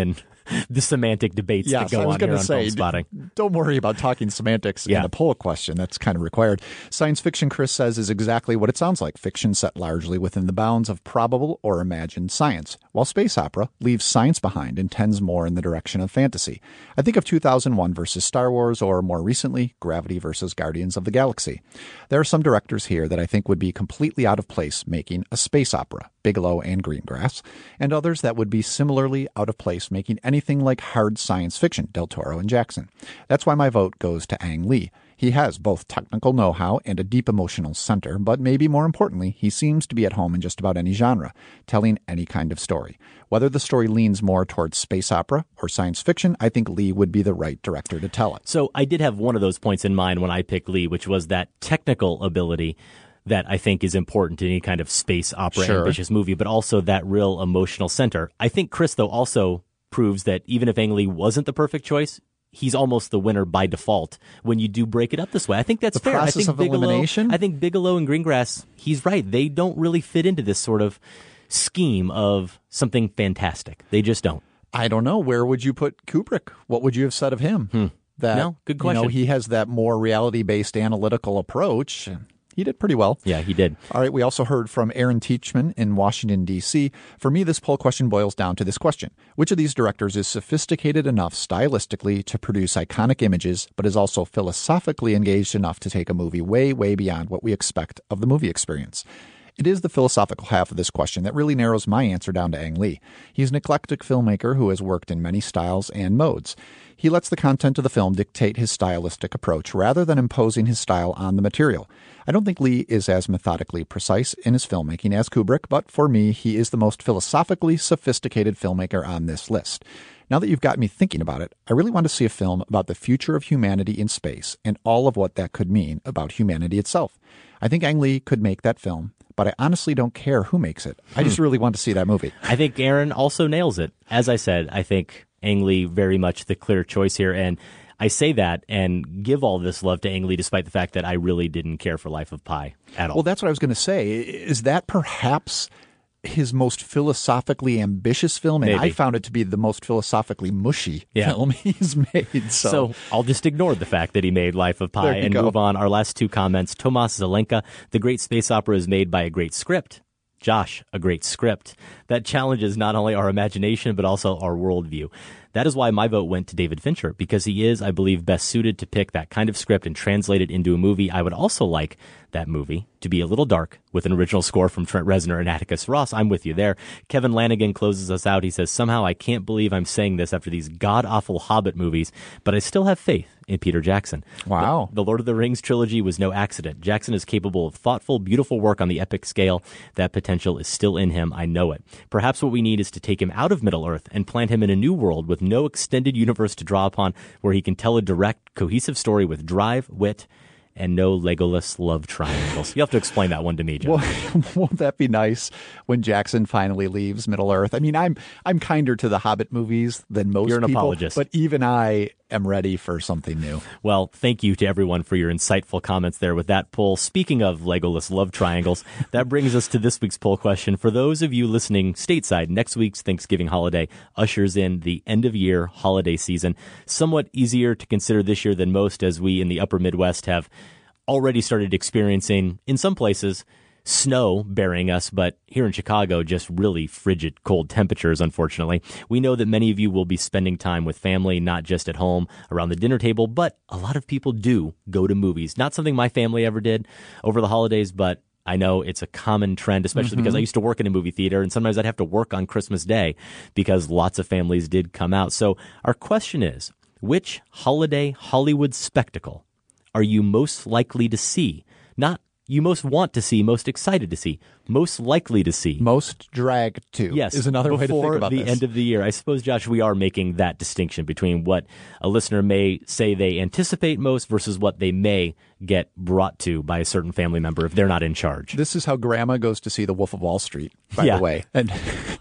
the semantic debates that go on here on Film Spotting. Don't worry about talking semantics in a poll question. That's kind of required. Science fiction, Chris says, is exactly what it sounds like. Fiction set largely within the bounds of probable or imagined science, while space opera leaves science behind and tends more in the direction of fantasy. I think of 2001 versus Star Wars, or more recently, Gravity versus Guardians of the Galaxy. There are some directors here that I think would be completely out of place making a space opera, Bigelow and Greengrass, and others that would be similarly out of place making anything like hard science fiction, Del Toro and Jackson. That's why my vote goes to Ang Lee. He has both technical know-how and a deep emotional center, but maybe more importantly, he seems to be at home in just about any genre, telling any kind of story. Whether the story leans more towards space opera or science fiction, I think Lee would be the right director to tell it. So I did have one of those points in mind when I picked Lee, which was that technical ability that I think is important in any kind of space opera ambitious movie, but also that real emotional center. I think Chris, though, also proves that even if Ang Lee wasn't the perfect choice, he's almost the winner by default when you do break it up this way. I think that's fair. Process I think of elimination? I think Bigelow and Greengrass, he's right. They don't really fit into this sort of scheme of something fantastic. They just don't. I don't know. Where would you put Kubrick? What would you have said of him? No, good question. He has that more reality-based analytical approach. He did pretty well. Yeah, he did. All right, we also heard from Aaron Teachman in Washington, D.C. For me, this poll question boils down to this question. Which of these directors is sophisticated enough stylistically to produce iconic images, but is also philosophically engaged enough to take a movie way, way beyond what we expect of the movie experience? It is the philosophical half of this question that really narrows my answer down to Ang Lee. He's an eclectic filmmaker who has worked in many styles and modes. He lets the content of the film dictate his stylistic approach rather than imposing his style on the material. I don't think Lee is as methodically precise in his filmmaking as Kubrick, but for me, he is the most philosophically sophisticated filmmaker on this list. Now that you've got me thinking about it, I really want to see a film about the future of humanity in space and all of what that could mean about humanity itself. I think Ang Lee could make that film, but I honestly don't care who makes it. I just really want to see that movie. I think Aaron also nails it. As I said, I think Ang Lee very much the clear choice here, and I say that and give all this love to Ang Lee despite the fact that I really didn't care for Life of Pi at all. Well, that's what I was going to say. Is that perhaps his most philosophically ambitious film? And I found it to be the most philosophically mushy film he's made. So I'll just ignore the fact that he made Life of Pi and move on. Our last two comments. Tomas Zelenka, the great space opera is made by a great script. Josh, a great script that challenges not only our imagination, but also our worldview. That is why my vote went to David Fincher, because he is, I believe, best suited to pick that kind of script and translate it into a movie. I would also like that movie to be a little dark with an original score from Trent Reznor and Atticus Ross. I'm with you there. Kevin Lanigan closes us out. He says, somehow I can't believe I'm saying this after these god-awful Hobbit movies, but I still have faith in Peter Jackson. Wow. The Lord of the Rings trilogy was no accident. Jackson is capable of thoughtful, beautiful work on the epic scale. That potential is still in him. I know it. Perhaps what we need is to take him out of Middle-earth and plant him in a new world with no extended universe to draw upon, where he can tell a direct, cohesive story with drive, wit, and no Legolas love triangles. You'll have to explain that one to me, John. Well, won't that be nice when Jackson finally leaves Middle-earth? I mean, I'm kinder to the Hobbit movies than most people. You're an apologist. But even I am ready for something new. Well, thank you to everyone for your insightful comments there with that poll. Speaking of Legolas love triangles, that brings us to this week's poll question. For those of you listening stateside, next week's Thanksgiving holiday ushers in the end-of-year holiday season. Somewhat easier to consider this year than most, as we in the upper Midwest have already started experiencing, in some places, snow burying us, but here in Chicago, just really frigid, cold temperatures, unfortunately. We know that many of you will be spending time with family, not just at home around the dinner table, but a lot of people do go to movies. Not something my family ever did over the holidays, but I know it's a common trend, especially because I used to work in a movie theater, and sometimes I'd have to work on Christmas Day because lots of families did come out. So our question is, which holiday Hollywood spectacle are you most likely to see? Not you most want to see, most excited to see, most likely to see. Most dragged to. Yes, is another way to think about this. Before the end of the year. I suppose, Josh, we are making that distinction between what a listener may say they anticipate most versus what they may get brought to by a certain family member if they're not in charge. This is how Grandma goes to see The Wolf of Wall Street, by the way. And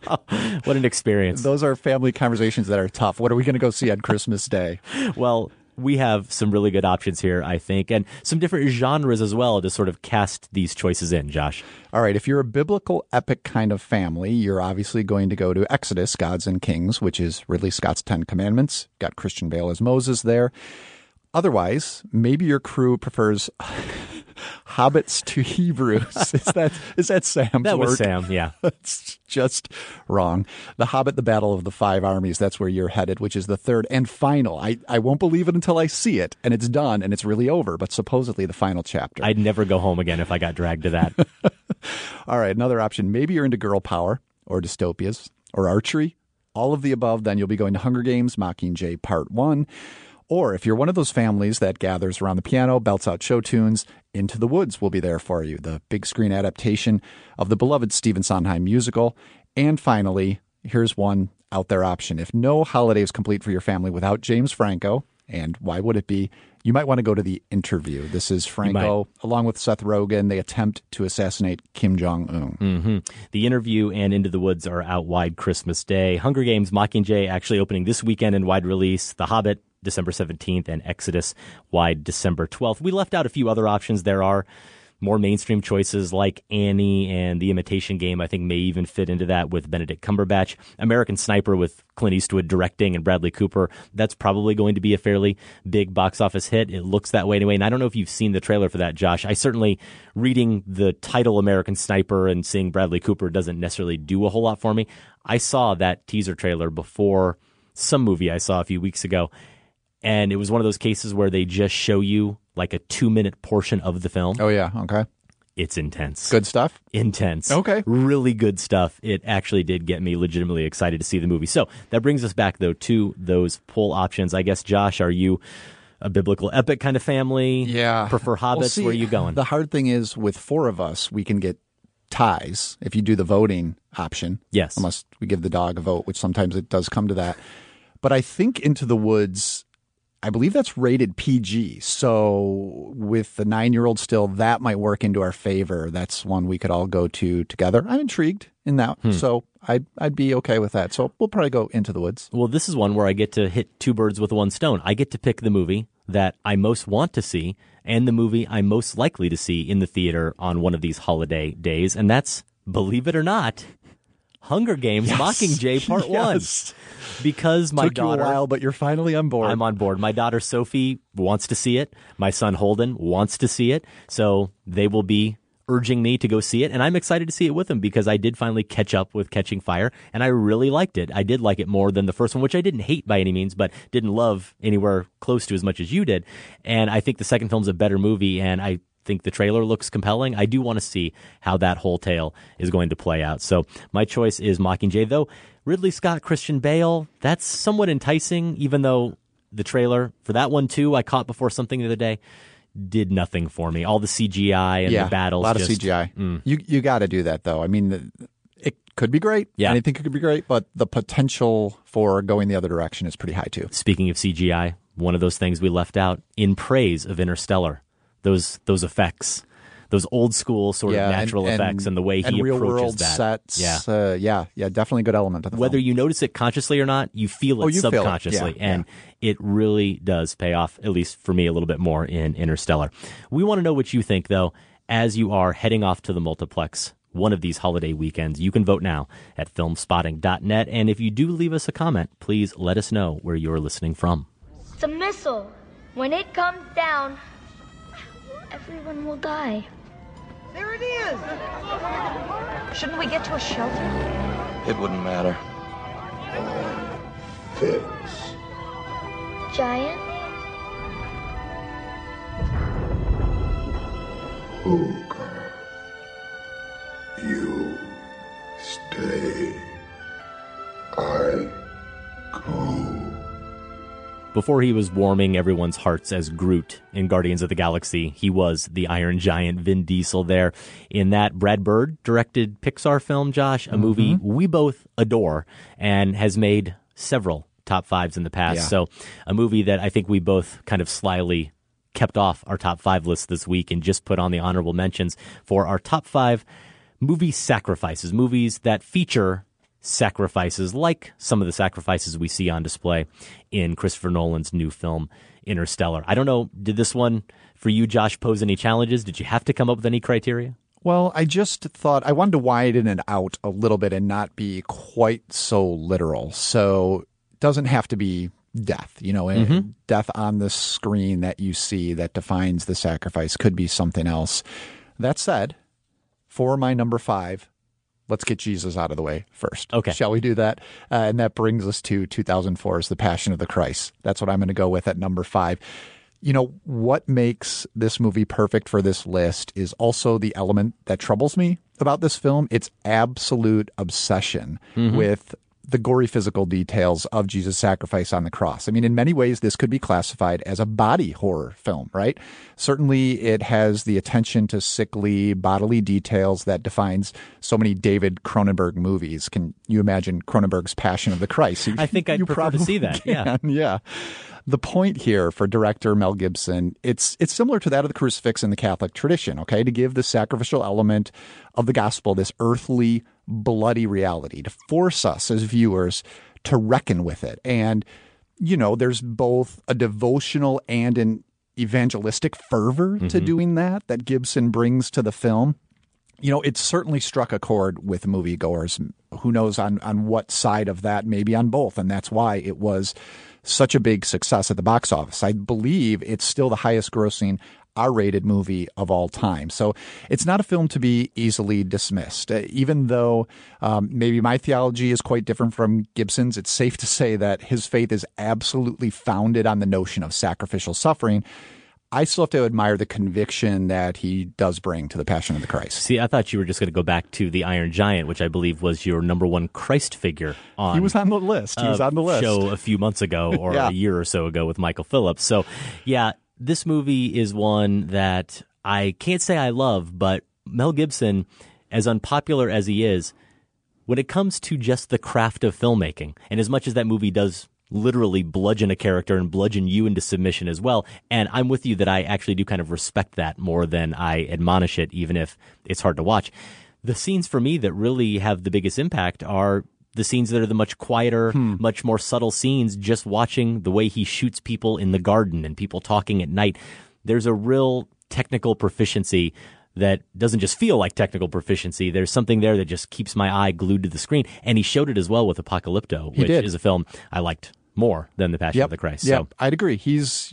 what an experience. Those are family conversations that are tough. What are we going to go see on Christmas Day? Well, we have some really good options here, I think, and some different genres as well to sort of cast these choices in, Josh. All right, if you're a biblical epic kind of family, you're obviously going to go to Exodus, Gods and Kings, which is Ridley Scott's 10 Commandments. Got Christian Bale as Moses there. Otherwise, maybe your crew prefers Hobbits to Hebrews. Is that Sam's That was work? Sam, yeah. That's just wrong. The Hobbit, the Battle of the Five Armies, that's where you're headed, which is the third and final. I won't believe it until I see it, and it's done, and it's really over, but supposedly the final chapter. I'd never go home again if I got dragged to that. All right, another option. Maybe you're into girl power or dystopias or archery. All of the above, then you'll be going to Hunger Games, Mockingjay Part 1. Or if you're one of those families that gathers around the piano, belts out show tunes, Into the Woods will be there for you, the big screen adaptation of the beloved Stephen Sondheim musical. And finally, here's one out there option. If no holiday is complete for your family without James Franco, and why would it be? You might want to go to The Interview. This is Franco, along with Seth Rogen. They attempt to assassinate Kim Jong-un. Mm-hmm. The Interview and Into the Woods are out wide Christmas Day. Hunger Games, Mockingjay actually opening this weekend in wide release. The Hobbit, December 17th, and Exodus wide December 12th. We left out a few other options. There are more mainstream choices like Annie and The Imitation Game, I think may even fit into that with Benedict Cumberbatch. American Sniper with Clint Eastwood directing and Bradley Cooper, that's probably going to be a fairly big box office hit. It looks that way anyway, and I don't know if you've seen the trailer for that, Josh. I certainly, reading the title American Sniper and seeing Bradley Cooper doesn't necessarily do a whole lot for me. I saw that teaser trailer before some movie I saw a few weeks ago, and it was one of those cases where they just show you like a 2-minute portion of the film. Oh, yeah. Okay. It's intense. Good stuff? Intense. Okay. Really good stuff. It actually did get me legitimately excited to see the movie. So that brings us back, though, to those poll options. I guess, Josh, are you a biblical epic kind of family? Yeah. Prefer Hobbits? Well, see, where are you going? The hard thing is with 4 of us, we can get ties if you do the voting option. Yes. Unless we give the dog a vote, which sometimes it does come to that. But I think Into the Woods, I believe that's rated PG. So with the 9-year-old still, that might work into our favor. That's one we could all go to together. I'm intrigued in that. So I'd be okay with that. So we'll probably go Into the Woods. Well, this is one where I get to hit 2 birds with 1 stone. I get to pick the movie that I most want to see and the movie I'm most likely to see in the theater on one of these holiday days. And that's, believe it or not, Hunger Games, Mockingjay Part 1. Because my daughter... Took you a while, but you're finally on board. I'm on board. My daughter Sophie wants to see it. My son Holden wants to see it. So they will be urging me to go see it. And I'm excited to see it with them because I did finally catch up with Catching Fire. And I really liked it. I did like it more than the first one, which I didn't hate by any means, but didn't love anywhere close to as much as you did. And I think the second film's a better movie. And I think the trailer looks compelling. I do want to see how that whole tale is going to play out. So my choice is Mockingjay, though Ridley Scott, Christian Bale, that's somewhat enticing, even though the trailer for that one, too, I caught before something the other day, did nothing for me. All the CGI and the battles. A lot of CGI. You got to do that, though. I mean, it could be great. Yeah. I think it could be great, but the potential for going the other direction is pretty high, too. Speaking of CGI, one of those things we left out in praise of Interstellar, those effects. Those old school sort of natural effects and the way he real approaches world that. Sets. Yeah, definitely a good element of the Whether film. you notice it consciously or not, you feel it subconsciously. And it really does pay off, at least for me, a little bit more in Interstellar. We want to know what you think, though, as you are heading off to the multiplex one of these holiday weekends. You can vote now at filmspotting.net. And if you do leave us a comment, please let us know where you're listening from. It's a missile. When it comes down, everyone will die. There it is! Shouldn't we get to a shelter? It wouldn't matter. Fix. Giant? Hogarth, you stay. I go. Before he was warming everyone's hearts as Groot in Guardians of the Galaxy, he was the Iron Giant, Vin Diesel there. In that Brad Bird directed Pixar film, Josh, a movie we both adore and has made several top 5s in the past. Yeah. So a movie that I think we both kind of slyly kept off our top 5 list this week and just put on the honorable mentions for our top 5 movie sacrifices, movies that feature sacrifices, like some of the sacrifices we see on display in Christopher Nolan's new film, Interstellar. I don't know, did this one, for you, Josh, pose any challenges? Did you have to come up with any criteria? Well, I just thought I wanted to widen it out a little bit and not be quite so literal. So it doesn't have to be death, death on the screen that you see that defines the sacrifice. Could be something else. That said, for my number 5, let's get Jesus out of the way first. Okay. Shall we do that? And that brings us to 2004's The Passion of the Christ. That's what I'm going to go with at number 5. What makes this movie perfect for this list is also the element that troubles me about this film. It's absolute obsession with the gory physical details of Jesus' sacrifice on the cross. I mean, in many ways, this could be classified as a body horror film, right? Certainly, it has the attention to sickly bodily details that defines so many David Cronenberg movies. Can you imagine Cronenberg's Passion of the Christ? I think I'd prefer to see that, Yeah. The point here for director Mel Gibson, it's similar to that of the crucifix in the Catholic tradition, okay? To give the sacrificial element of the gospel this earthly, bloody reality, to force us as viewers to reckon with it. And, there's both a devotional and an evangelistic fervor to doing that Gibson brings to the film. It certainly struck a chord with moviegoers. Who knows on what side of that, maybe on both. And that's why it was such a big success at the box office. I believe it's still the highest grossing R-rated movie of all time. So it's not a film to be easily dismissed. Even though maybe my theology is quite different from Gibson's, it's safe to say that his faith is absolutely founded on the notion of sacrificial suffering. I still have to admire the conviction that he does bring to the Passion of the Christ. See, I thought you were just going to go back to The Iron Giant, which I believe was your number 1 Christ figure on. He was on the list. Show a few months ago or a year or so ago with Michael Phillips. So, yeah, this movie is one that I can't say I love, but Mel Gibson, as unpopular as he is, when it comes to just the craft of filmmaking, and as much as that movie does literally bludgeon a character and bludgeon you into submission as well. And I'm with you that I actually do kind of respect that more than I admonish it, even if it's hard to watch. The scenes for me that really have the biggest impact are the scenes that are the much quieter, much more subtle scenes, just watching the way he shoots people in the garden and people talking at night. There's a real technical proficiency that doesn't just feel like technical proficiency. There's something there that just keeps my eye glued to the screen. And he showed it as well with Apocalypto, which is a film I liked more than The Passion of the Christ. Yeah, I'd agree. He's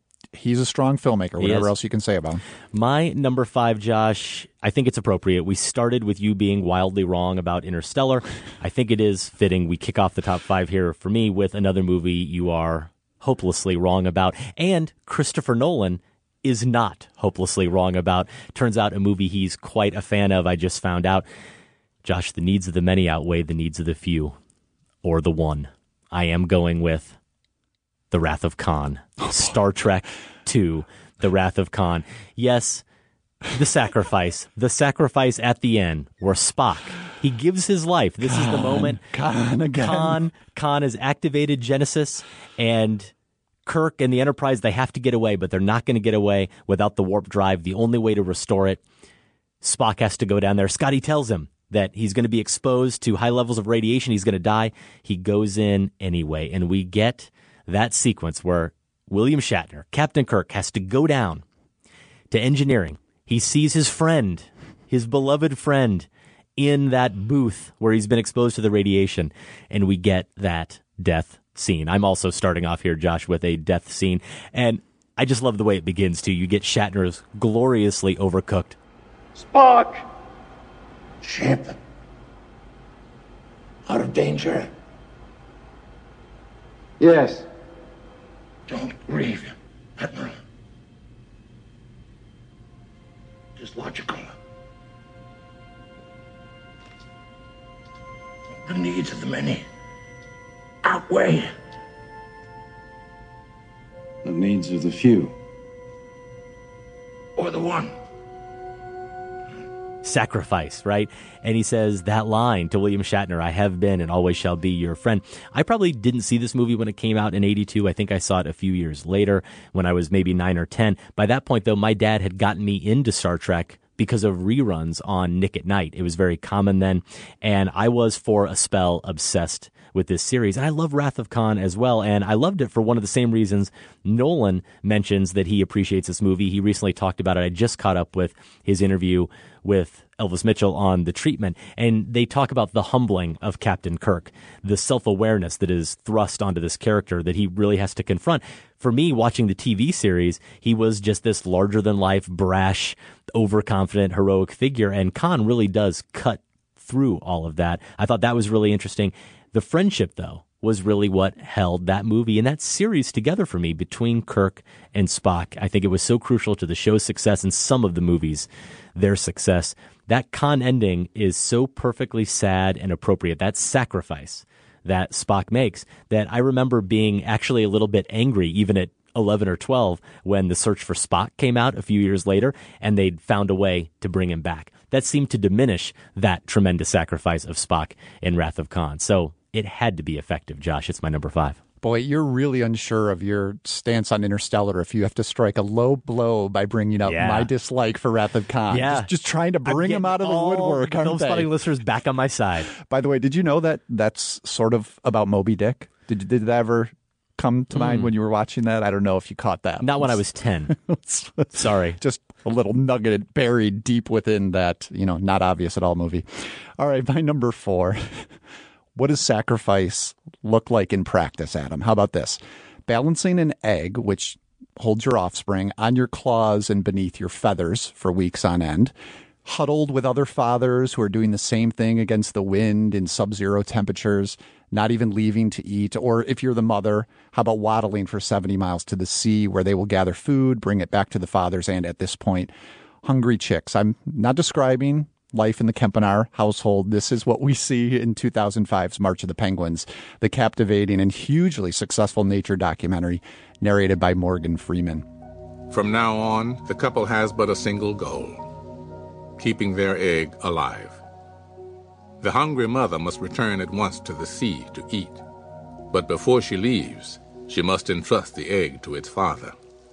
a strong filmmaker, whatever else you can say about him. My number 5, Josh, I think it's appropriate. We started with you being wildly wrong about Interstellar. I think it is fitting we kick off the top 5 here for me with another movie you are hopelessly wrong about. And Christopher Nolan is not hopelessly wrong about. Turns out a movie he's quite a fan of, I just found out. Josh, the needs of the many outweigh the needs of the few. Or the one. I am going with The Wrath of Khan. Star Trek II, The Wrath of Khan. Yes, the sacrifice at the end where Spock, he gives his life. This is the moment. Khan again. Khan has activated Genesis, and Kirk and the Enterprise, they have to get away, but they're not going to get away without the warp drive. The only way to restore it, Spock has to go down there. Scotty tells him that he's going to be exposed to high levels of radiation. He's going to die. He goes in anyway. And we get that sequence where William Shatner, Captain Kirk, has to go down to engineering. He sees his friend, his beloved friend, in that booth where he's been exposed to the radiation. And we get that death scene. I'm also starting off here, Josh, with a death scene. And I just love the way it begins, too. You get Shatner's gloriously overcooked. Spock! Champion. Out of danger? Yes. Don't grieve, Admiral. Just logical. The needs of the many outweigh the needs of the few. Or the one. Sacrifice, right? And he says that line to William Shatner, I have been and always shall be your friend. I probably didn't see this movie when it came out in 82. I think I saw it a few years later when I was maybe 9 or 10. By that point, though, my dad had gotten me into Star Trek because of reruns on Nick at Night. It was very common then, and I was for a spell obsessed with this series. And I love Wrath of Khan as well, and I loved it for one of the same reasons Nolan mentions that he appreciates this movie. He recently talked about it. I just caught up with his interview with Elvis Mitchell on The Treatment, and they talk about the humbling of Captain Kirk, the self-awareness that is thrust onto this character that he really has to confront. For me, watching the TV series, he was just this larger-than-life, brash, overconfident, heroic figure, and Khan really does cut through all of that. I thought that was really interesting. The friendship, though, was really what held that movie and that series together for me between Kirk and Spock. I think it was so crucial to the show's success and some of the movies, their success. That Khan ending is so perfectly sad and appropriate. That sacrifice that Spock makes, that I remember being actually a little bit angry, even at 11 or 12, when The Search for Spock came out a few years later, and they'd found a way to bring him back. That seemed to diminish that tremendous sacrifice of Spock in Wrath of Khan. So it had to be effective, Josh. It's my number 5. Boy, you're really unsure of your stance on Interstellar if you have to strike a low blow by bringing up my dislike for Wrath of Khan. Yeah. Just trying to bring him out of the woodwork, aren't they? Film listeners back on my side. By the way, did you know that that's sort of about Moby Dick? Did that ever come to mind when you were watching that? I don't know if you caught that. Not when I was 10. Sorry. Just a little nugget buried deep within that, not obvious at all movie. All right, my number 4. What does sacrifice look like in practice, Adam? How about this? Balancing an egg, which holds your offspring, on your claws and beneath your feathers for weeks on end, huddled with other fathers who are doing the same thing against the wind in sub-zero temperatures, not even leaving to eat. Or if you're the mother, how about waddling for 70 miles to the sea where they will gather food, bring it back to the fathers, and at this point, hungry chicks. I'm not describing life in the Kempenaar household. This is what we see in 2005's March of the Penguins, the captivating and hugely successful nature documentary narrated by Morgan Freeman. From now on, the couple has but a single goal: keeping their egg alive. The hungry mother must return at once to the sea to eat. But before she leaves, she must entrust the egg to its father.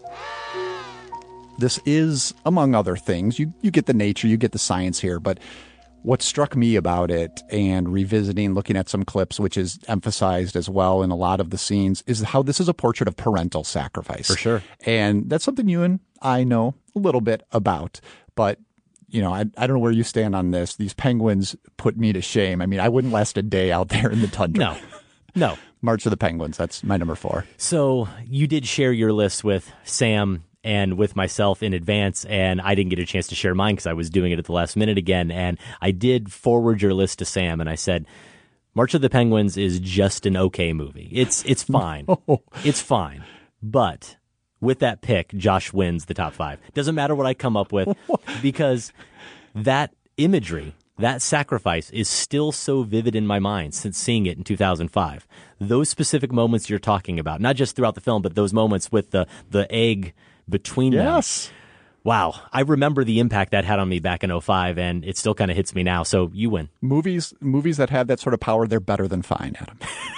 This is, among other things, you get the nature, you get the science here, but what struck me about it, and revisiting, looking at some clips, which is emphasized as well in a lot of the scenes, is how this is a portrait of parental sacrifice. For sure. And that's something you and I know a little bit about, but I don't know where you stand on this. These penguins put me to shame. I mean, I wouldn't last a day out there in the tundra. No. March of the Penguins, that's my number 4. So you did share your list with Sam and with myself in advance, and I didn't get a chance to share mine because I was doing it at the last minute again. And I did forward your list to Sam, and I said, March of the Penguins is just an okay movie. It's fine. It's fine. But with that pick, Josh wins the top 5. Doesn't matter what I come up with, because that imagery, that sacrifice is still so vivid in my mind since seeing it in 2005. Those specific moments you're talking about, not just throughout the film, but those moments with the egg between them. Wow. I remember the impact that had on me back in 05, and it still kind of hits me now. So you win. Movies that have that sort of power, they're better than fine, Adam.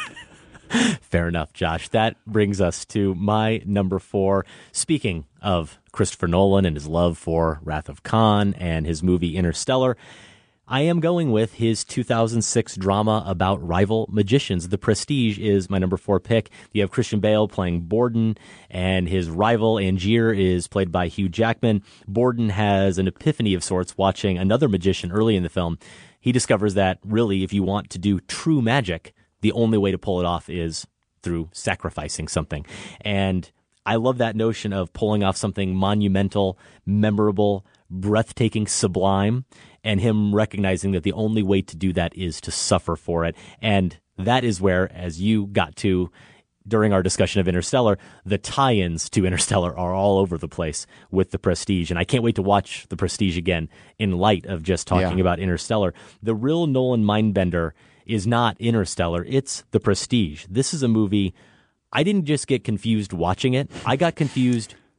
Fair enough, Josh. That brings us to my number 4. Speaking of Christopher Nolan and his love for Wrath of Khan and his movie Interstellar, I am going with his 2006 drama about rival magicians. The Prestige is my number 4 pick. You have Christian Bale playing Borden, and his rival Angier is played by Hugh Jackman. Borden has an epiphany of sorts watching another magician early in the film. He discovers that really, if you want to do true magic, the only way to pull it off is through sacrificing something. And I love that notion of pulling off something monumental, memorable, breathtaking, sublime, and him recognizing that the only way to do that is to suffer for it. And that is where, as you got to during our discussion of Interstellar, the tie-ins to Interstellar are all over the place with The Prestige. And I can't wait to watch The Prestige again in light of just talking about Interstellar. The real Nolan mindbender is not Interstellar, it's The Prestige. This is a movie, I didn't just get confused watching it, I got confused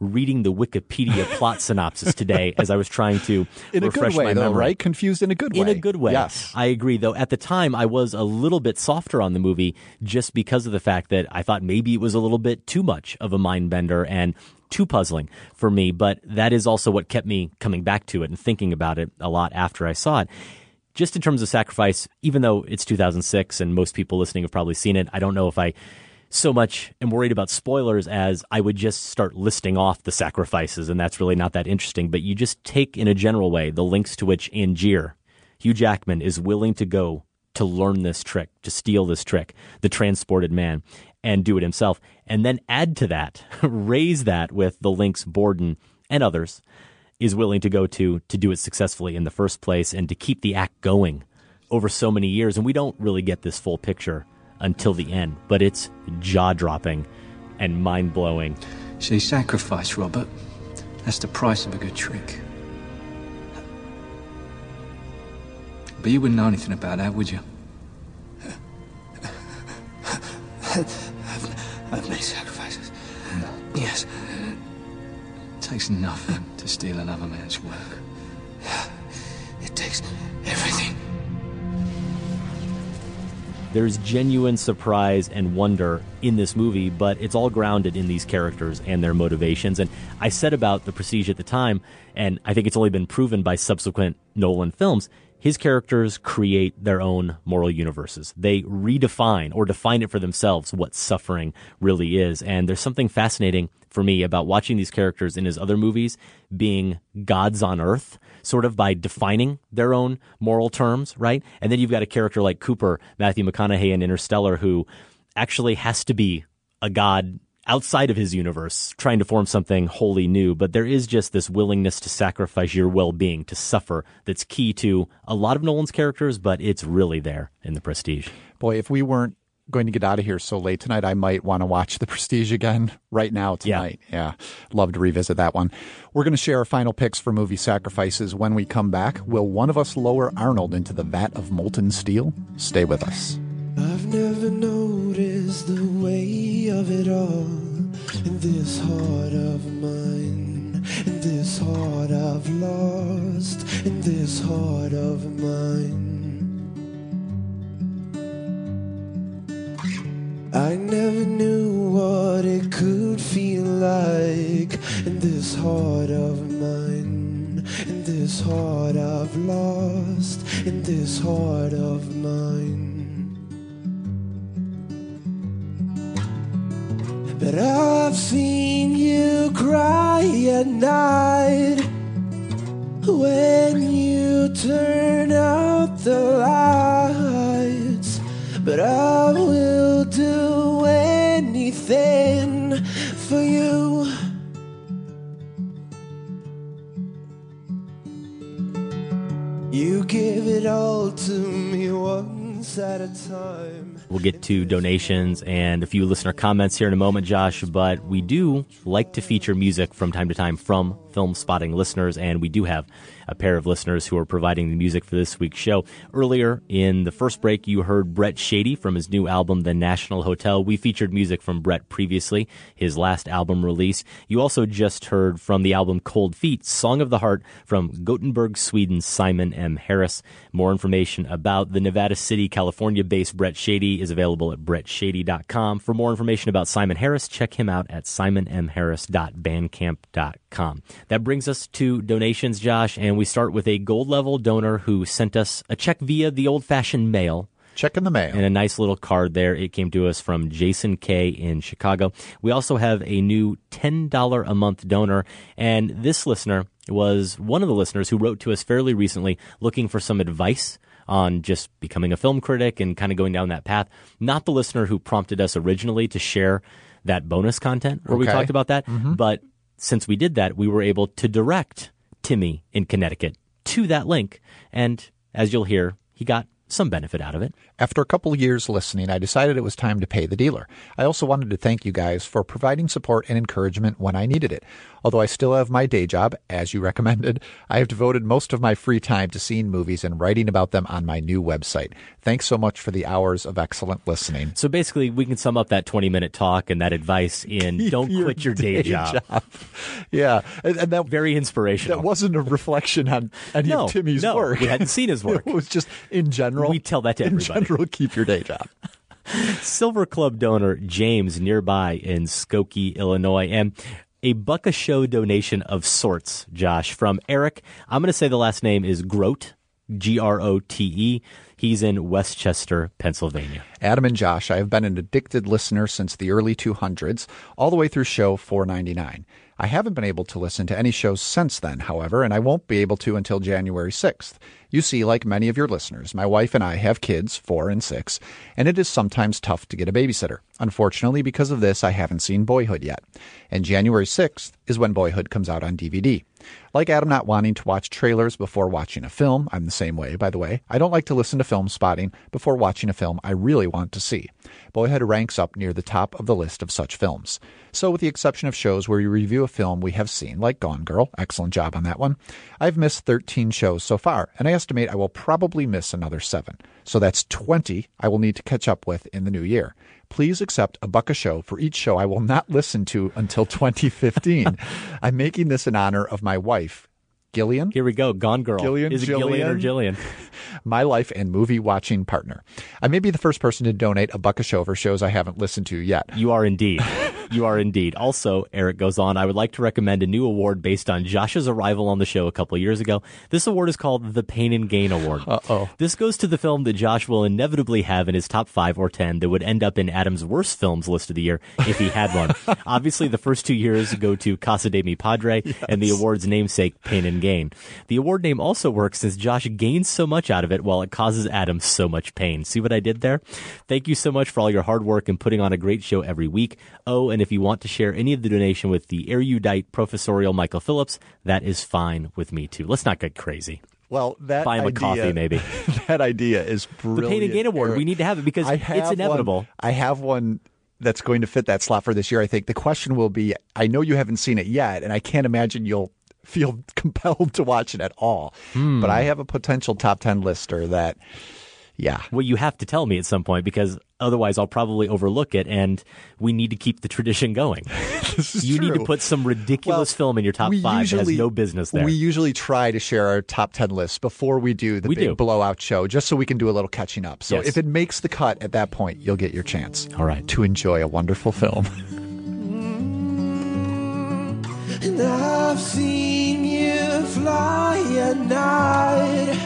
reading the Wikipedia plot synopsis today as I was trying to in a refresh good way, my though, memory. right? Confused in a good way. In a good way. Yes. I agree, though. At the time, I was a little bit softer on the movie just because of the fact that I thought maybe it was a little bit too much of a mind bender and too puzzling for me. But that is also what kept me coming back to it and thinking about it a lot after I saw it. Just in terms of Sacrifice, even though it's 2006 and most people listening have probably seen it, I don't know if I so much am worried about spoilers as I would just start listing off the sacrifices, and that's really not that interesting. But you just take, in a general way, the lengths to which Angier, Hugh Jackman, is willing to go to learn this trick, to steal this trick, the transported man, and do it himself. And then add to that, raise that with the lengths Borden and others is willing to go to do it successfully in the first place and to keep the act going over so many years. And we don't really get this full picture until the end, but it's jaw-dropping and mind-blowing. See, sacrifice, Robert. That's the price of a good trick. But you wouldn't know anything about that, would you? I've made sacrifices. Yes. It takes nothing to steal another man's work. It takes everything. There's genuine surprise and wonder in this movie, but it's all grounded in these characters and their motivations. And I said about The Prestige at the time, and I think it's only been proven by subsequent Nolan films, his characters create their own moral universes. They redefine or define it for themselves what suffering really is. And there's something fascinating for me about watching these characters in his other movies being gods on earth, sort of by defining their own moral terms, right? And then you've got a character like Cooper, Matthew McConaughey in Interstellar, who actually has to be a god outside of his universe, trying to form something wholly new. But there is just this willingness to sacrifice your well-being, to suffer, that's key to a lot of Nolan's characters, but it's really there in The Prestige. Boy, if we weren't going to get out of here so late tonight, I might want to watch The Prestige again right now tonight. Yeah. Love to revisit that one. We're going to share our final picks for movie Sacrifices when we come back. Will one of us lower Arnold into the vat of molten steel? Stay with us. I've never noticed the way of it all in this heart of mine, in this heart I've lost, in this heart of mine. I never knew what it could feel like in this heart of mine, in this heart I've lost, in this heart of mine. But I've seen you cry at night when you turn out the lights. But I will do anything for you. You give it all to me once at a time. We'll get to donations and a few listener comments here in a moment, Josh, but we do like to feature music from time to time from Film Spotting listeners, and we do have a pair of listeners who are providing the music for this week's show. Earlier in the first break, you heard Brett Shady from his new album, The National Hotel. We featured music from Brett previously, his last album release. You also just heard from the album Cold Feet, Song of the Heart from Gothenburg, Sweden's Simon M. Harris. More information about the Nevada City, California-based Brett Shady is available at brettshady.com. For more information about Simon Harris, check him out at simonmharris.bandcamp.com. That brings us to donations, Josh, and we start with a gold level donor who sent us a check via the old-fashioned mail. Check in the mail. And a nice little card there. It came to us from Jason K. in Chicago. We also have a new $10 a month donor, and this listener was one of the listeners who wrote to us fairly recently looking for some advice on just becoming a film critic and kind of going down that path. Not the listener who prompted us originally to share that bonus content where we talked about that, but since we did that, we were able to direct Timmy in Connecticut to that link, and as you'll hear, he got some benefit out of it. After a couple years listening, I decided it was time to pay the dealer. I also wanted to thank you guys for providing support and encouragement when I needed it. Although I still have my day job, as you recommended, I have devoted most of my free time to seeing movies and writing about them on my new website. Thanks so much for the hours of excellent listening. So basically, we can sum up that 20-minute talk and that advice in don't quit your day job. Yeah. And that very inspirational. That wasn't a reflection on any of Timmy's work. We hadn't seen his work. It was just in general. We tell that to everybody. In general, keep your day job. Silver Club donor James nearby in Skokie, Illinois, and a buck a show donation of sorts, Josh, from Eric. I'm going to say the last name is Grote, Grote. He's in Westchester, Pennsylvania. Adam and Josh, I have been an addicted listener since the early 200s, all the way through show 499. I haven't been able to listen to any shows since then, however, and I won't be able to until January 6th. You see, like many of your listeners, my wife and I have kids, 4 and 6, and it is sometimes tough to get a babysitter. Unfortunately, because of this, I haven't seen Boyhood yet. And January 6th is when Boyhood comes out on DVD. Like Adam not wanting to watch trailers before watching a film, I'm the same way, by the way. I don't like to listen to Film Spotting before watching a film I really want to see. Boyhood ranks up near the top of the list of such films. So with the exception of shows where we review a film we have seen, like Gone Girl, excellent job on that one, I've missed 13 shows so far, and I estimate I will probably miss another 7. So that's 20 I will need to catch up with in the new year. Please accept a buck a show for each show I will not listen to until 2015. I'm making this in honor of my wife, Gillian. Here we go. Gone Girl. Is it Gillian or Jillian? My life and movie watching partner. I may be the first person to donate a buck a show for shows I haven't listened to yet. You are indeed. You are indeed. Also, Eric goes on, I would like to recommend a new award based on Josh's arrival on the show a couple of years ago. This award is called the Pain and Gain Award. Uh-oh. This goes to the film that Josh will inevitably have in his top 5 or 10 that would end up in Adam's worst films list of the year if he had one. Obviously, the first 2 years go to Casa de Mi Padre and the award's namesake, Pain and Gain. The award name also works since Josh gains so much out of it while it causes Adam so much pain. See what I did there? Thank you so much for all your hard work and putting on a great show every week. Oh, and if you want to share any of the donation with the erudite professorial Michael Phillips, that is fine with me too. Let's not get crazy. Well, that buy him idea, a coffee, maybe. That idea is brilliant. The Pain and Gain Award. We need to have it because it's inevitable. I have one that's going to fit that slot for this year, I think. The question will be, I know you haven't seen it yet, and I can't imagine you'll feel compelled to watch it at all. But I have a potential top 10 lister that, yeah. Well, you have to tell me at some point because otherwise I'll probably overlook it, and we need to keep the tradition going. You need to put some ridiculous film in your top 5 that has no business there. We usually try to share our top 10 lists before we do the big blowout show, just so we can do a little catching up. So if it makes the cut at that point, you'll get your chance. All right. To enjoy a wonderful film. And I've seen you fly at night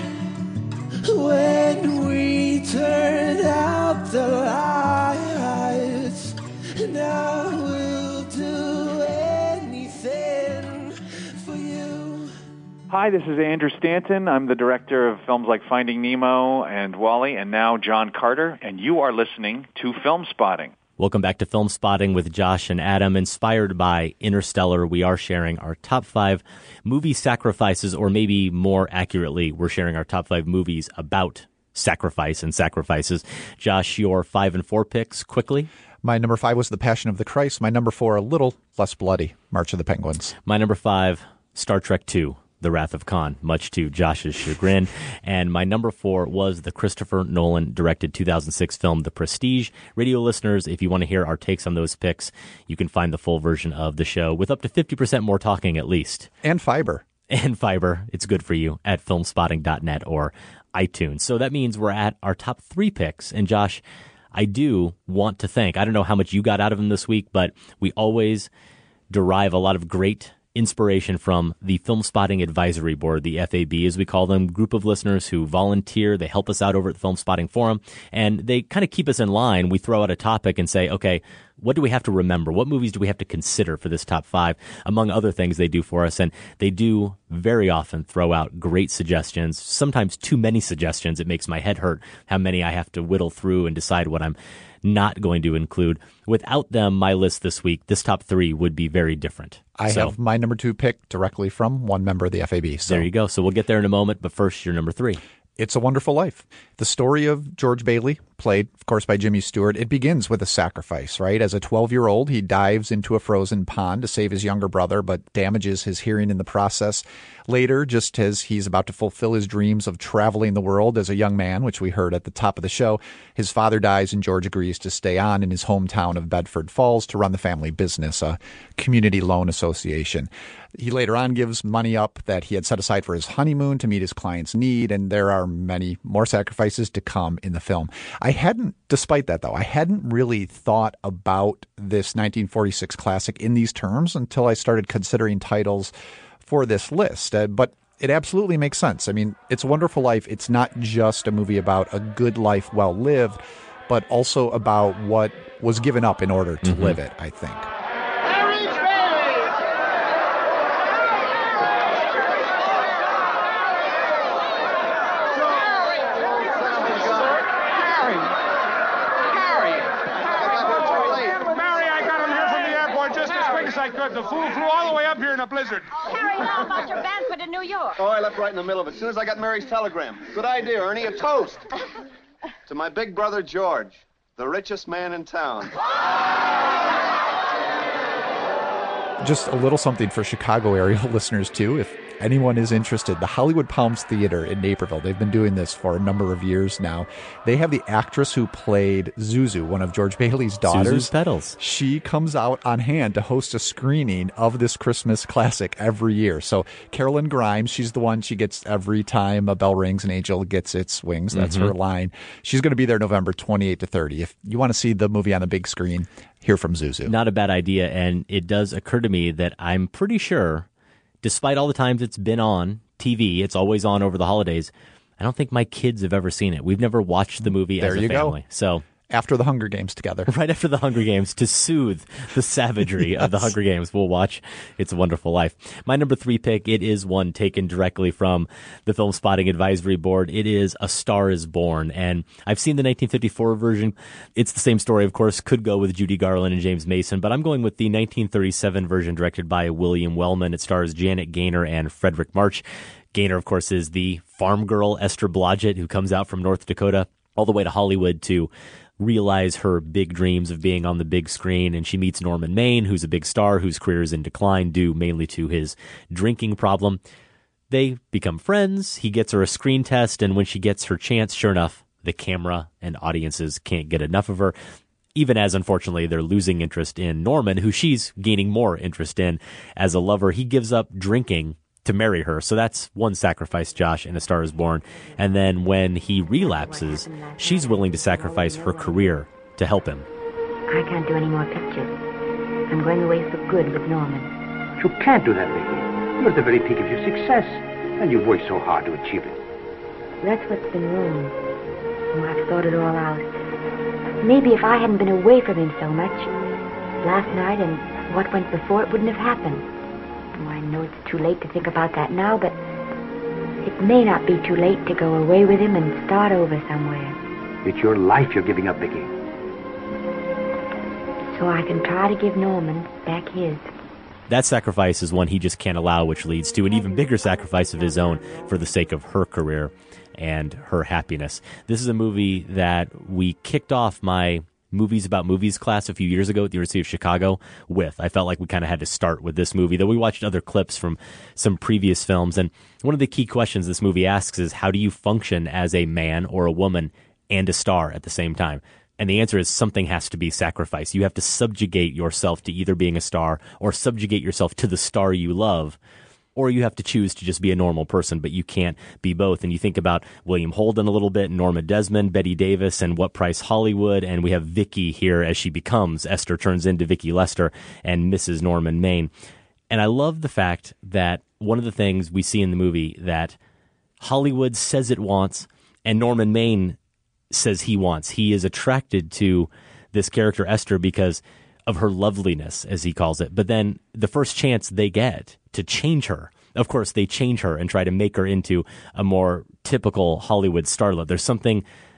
when we turn out the lights, and I will do anything for you. Hi, this is Andrew Stanton. I'm the director of films like Finding Nemo and WALL-E, and now John Carter, and you are listening to Film Spotting. Welcome back to Film Spotting with Josh and Adam. Inspired by Interstellar, we are sharing our top 5 movie sacrifices, or maybe more accurately, we're sharing our top 5 movies about sacrifice and sacrifices. Josh, your 5 and 4 picks, quickly. My number 5 was The Passion of the Christ. My number 4, a little less bloody, March of the Penguins. My number 5, Star Trek II. The Wrath of Khan, much to Josh's chagrin. And my number 4 was the Christopher Nolan directed 2006 film, The Prestige. Radio listeners, if you want to hear our takes on those picks, you can find the full version of the show with up to 50% more talking at least. And fiber. And fiber. It's good for you at filmspotting.net or iTunes. So that means we're at our top 3 picks. And Josh, I do want to thank, I don't know how much you got out of them this week, but we always derive a lot of great inspiration from the Film Spotting Advisory Board, the FAB, as we call them, group of listeners who volunteer. They help us out over at the Film Spotting Forum, and they kind of keep us in line. We throw out a topic and say, okay, what do we have to remember? What movies do we have to consider for this top 5? Among other things they do for us, and they do very often throw out great suggestions, sometimes too many suggestions. It makes my head hurt how many I have to whittle through and decide what I'm not going to include. Without them, my list this week, this top 3 would be very different. I have my number 2 pick directly from one member of the FAB. So there you go. So we'll get there in a moment, but first, your number 3. It's a Wonderful Life. The story of George Bailey, played, of course, by Jimmy Stewart, it begins with a sacrifice, right? As a 12-year-old, he dives into a frozen pond to save his younger brother, but damages his hearing in the process. Later, just as he's about to fulfill his dreams of traveling the world as a young man, which we heard at the top of the show, his father dies and George agrees to stay on in his hometown of Bedford Falls to run the family business, a community loan association. He later on gives money up that he had set aside for his honeymoon to meet his client's need, and there are many more sacrifices to come in the film. Despite that, though, I hadn't really thought about this 1946 classic in these terms until I started considering titles for this list. But it absolutely makes sense. I mean, It's a Wonderful Life. It's not just a movie about a good life well lived, but also about what was given up in order to live it, I think. The fool flew all the way up here in a blizzard. Harry, how about your banquet in New York? Oh, I left right in the middle of it. As soon as I got Mary's telegram. Good idea, Ernie. A toast. To my big brother, George, the richest man in town. Just a little something for Chicago area listeners, too. If anyone is interested, the Hollywood Palms Theater in Naperville, they've been doing this for a number of years now. They have the actress who played Zuzu, one of George Bailey's daughters. Zuzu's Petals. She comes out on hand to host a screening of this Christmas classic every year. So Carolyn Grimes, she's the one she gets every time a bell rings, an angel gets its wings. That's her line. She's going to be there November 28 to 30. If you want to see the movie on the big screen, hear from Zuzu. Not a bad idea, and it does occur to me that I'm pretty sure, despite all the times it's been on TV, it's always on over the holidays, I don't think my kids have ever seen it. We've never watched the movie as a family. Go. So after the Hunger Games together. Right after the Hunger Games, to soothe the savagery of the Hunger Games, we'll watch It's a Wonderful Life. My number 3 pick, it is one taken directly from the Film Spotting Advisory Board. It is A Star is Born, and I've seen the 1954 version. It's the same story, of course, could go with Judy Garland and James Mason, but I'm going with the 1937 version directed by William Wellman. It stars Janet Gaynor and Frederick March. Gaynor, of course, is the farm girl Esther Blodgett, who comes out from North Dakota all the way to Hollywood to realize her big dreams of being on the big screen, and she meets Norman Maine, who's a big star whose career is in decline due mainly to his drinking problem. They become friends. He gets her a screen test, and when she gets her chance, sure enough, the camera and audiences can't get enough of her, even as, unfortunately, they're losing interest in Norman, who she's gaining more interest in as a lover. He gives up drinking to marry her. So that's one sacrifice, Josh, in A Star is Born. And then when he relapses, she's willing to sacrifice her career to help him. I can't do any more pictures. I'm going away for good with Norman. You can't do that, Vicky. You're at the very peak of your success, and you've worked so hard to achieve it. That's what's been wrong. Oh, I've thought it all out. Maybe if I hadn't been away from him so much, last night and what went before, it wouldn't have happened. Oh, I know it's too late to think about that now, but it may not be too late to go away with him and start over somewhere. It's your life you're giving up, Vicky. So I can try to give Norman back his. That sacrifice is one he just can't allow, which leads to an even bigger sacrifice of his own for the sake of her career and her happiness. This is a movie that we kicked off my Movies About Movies class a few years ago at the University of Chicago with. I felt like we kind of had to start with this movie, though we watched other clips from some previous films. And one of the key questions this movie asks is, how do you function as a man or a woman and a star at the same time? And the answer is something has to be sacrificed. You have to subjugate yourself to either being a star or subjugate yourself to the star you love, or you have to choose to just be a normal person, but you can't be both. And you think about William Holden a little bit, Norma Desmond, Bette Davis, and What Price Hollywood, and we have Vicky here as she becomes, Esther turns into Vicky Lester and Mrs. Norman Maine. And I love the fact that one of the things we see in the movie that Hollywood says it wants, and Norman Maine says he wants. He is attracted to this character, Esther, because of her loveliness, as he calls it. But then the first chance they get to change her, of course, they change her and try to make her into a more typical Hollywood starlet. There's something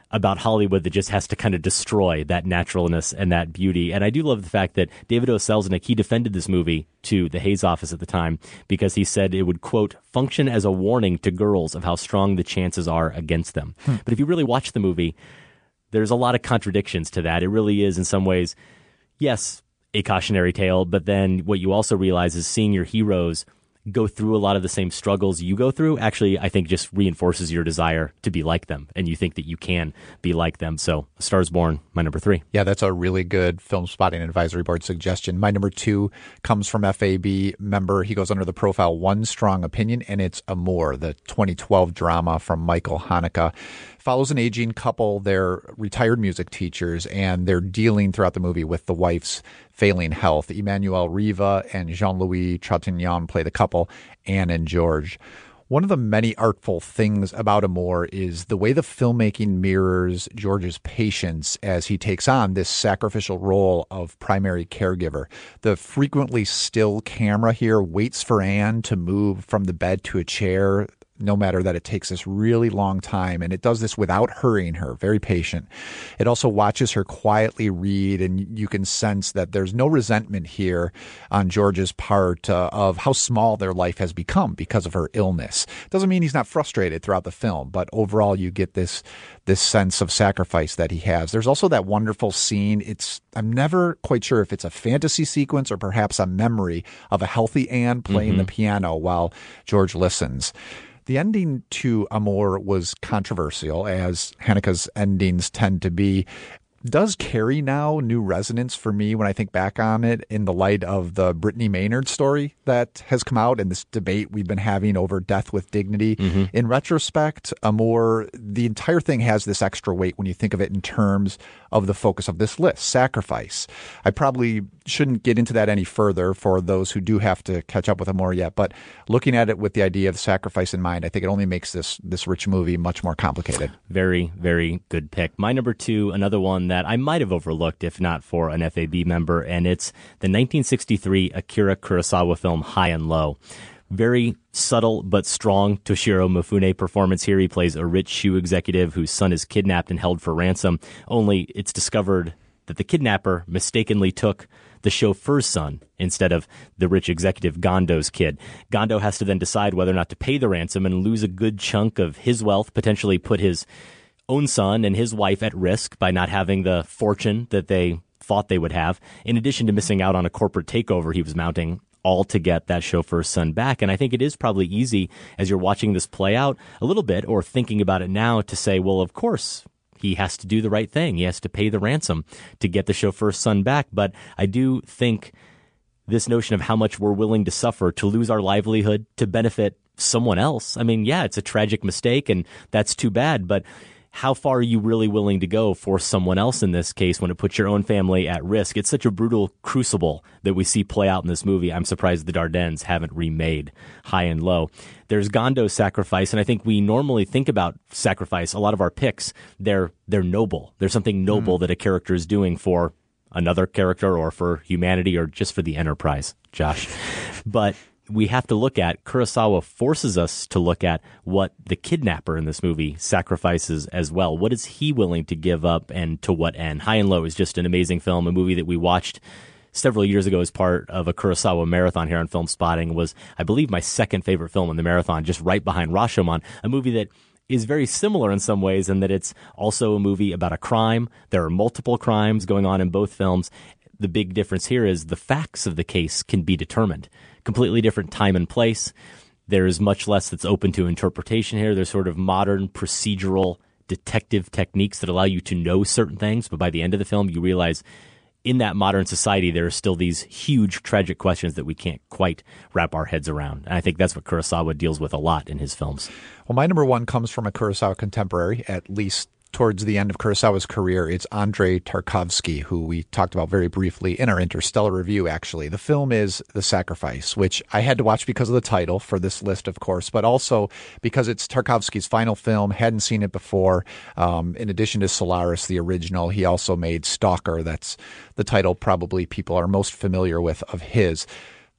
about Hollywood that just has to kind of destroy that naturalness and that beauty. And I do love the fact that David O. Selznick, he defended this movie to the Hays office at the time because he said it would, quote, function as a warning to girls of how strong the chances are against them. But if you really watch the movie, there's a lot of contradictions to that. It really is, in some ways, yes, a cautionary tale, but then what you also realize is seeing your heroes go through a lot of the same struggles you go through, actually, I think just reinforces your desire to be like them, and you think that you can be like them. So, A Star is Born, my number 3. Yeah, that's a really good Film Spotting Advisory Board suggestion. My number 2 comes from FAB member. He goes under the profile One Strong Opinion, and it's Amour, the 2012 drama from Michael Haneke. Follows an aging couple. They're retired music teachers, and they're dealing throughout the movie with the wife's failing health. Emmanuel Riva and Jean-Louis Trintignant play the couple, Anne and George. One of the many artful things about Amour is the way the filmmaking mirrors George's patience as he takes on this sacrificial role of primary caregiver. The frequently still camera here waits for Anne to move from the bed to a chair, no matter that it takes this really long time. And it does this without hurrying her, very patient. It also watches her quietly read, and you can sense that there's no resentment here on George's part of how small their life has become because of her illness. Doesn't mean he's not frustrated throughout the film, but overall you get this sense of sacrifice that he has. There's also that wonderful scene. I'm never quite sure if it's a fantasy sequence or perhaps a memory of a healthy Anne playing the piano while George listens. The ending to Amour was controversial, as Haneke's endings tend to be. Does carry now new resonance for me when I think back on it in the light of the Brittany Maynard story that has come out and this debate we've been having over death with dignity. In retrospect, Amour, the entire thing has this extra weight when you think of it in terms of the focus of this list, sacrifice. I probably shouldn't get into that any further for those who do have to catch up with Amour yet, but looking at it with the idea of sacrifice in mind, I think it only makes this rich movie much more complicated. Very, very good pick. My number 2, another one that I might have overlooked if not for an FAB member, and it's the 1963 Akira Kurosawa film High and Low. Very subtle but strong Toshiro Mifune performance here. He plays a rich shoe executive whose son is kidnapped and held for ransom, only it's discovered that the kidnapper mistakenly took the chauffeur's son instead of the rich executive Gondo's kid. Gondo has to then decide whether or not to pay the ransom and lose a good chunk of his wealth, potentially put his own son and his wife at risk by not having the fortune that they thought they would have, in addition to missing out on a corporate takeover he was mounting, all to get that chauffeur's son back. And I think it is probably easy, as you're watching this play out a little bit or thinking about it now, to say, well, of course, he has to do the right thing. He has to pay the ransom to get the chauffeur's son back. But I do think this notion of how much we're willing to suffer to lose our livelihood to benefit someone else. I mean, yeah, it's a tragic mistake and that's too bad, but how far are you really willing to go for someone else in this case when it puts your own family at risk? It's such a brutal crucible that we see play out in this movie. I'm surprised the Dardennes haven't remade High and Low. There's Gondo's sacrifice, and I think we normally think about sacrifice. A lot of our picks, they're noble. There's something noble that a character is doing for another character or for humanity or just for the enterprise, Josh. But we have to look at, Kurosawa forces us to look at what the kidnapper in this movie sacrifices as well. What is he willing to give up and to what end? High and Low is just an amazing film, a movie that we watched several years ago as part of a Kurosawa marathon here on Film Spotting. Was, I believe, my second favorite film in the marathon, just right behind Rashomon, a movie that is very similar in some ways in that it's also a movie about a crime. There are multiple crimes going on in both films. The big difference here is the facts of the case can be determined. Completely different time and place. There's much less that's open to interpretation here. There's sort of modern procedural detective techniques that allow you to know certain things, but by the end of the film, you realize in that modern society, there are still these huge tragic questions that we can't quite wrap our heads around. And I think that's what Kurosawa deals with a lot in his films. Well, my number 1 comes from a Kurosawa contemporary, at least towards the end of Kurosawa's career. It's Andrei Tarkovsky, who we talked about very briefly in our Interstellar review, actually. The film is The Sacrifice, which I had to watch because of the title for this list, of course, but also because it's Tarkovsky's final film. Hadn't seen it before. In addition to Solaris, the original, he also made Stalker. That's the title probably people are most familiar with of his.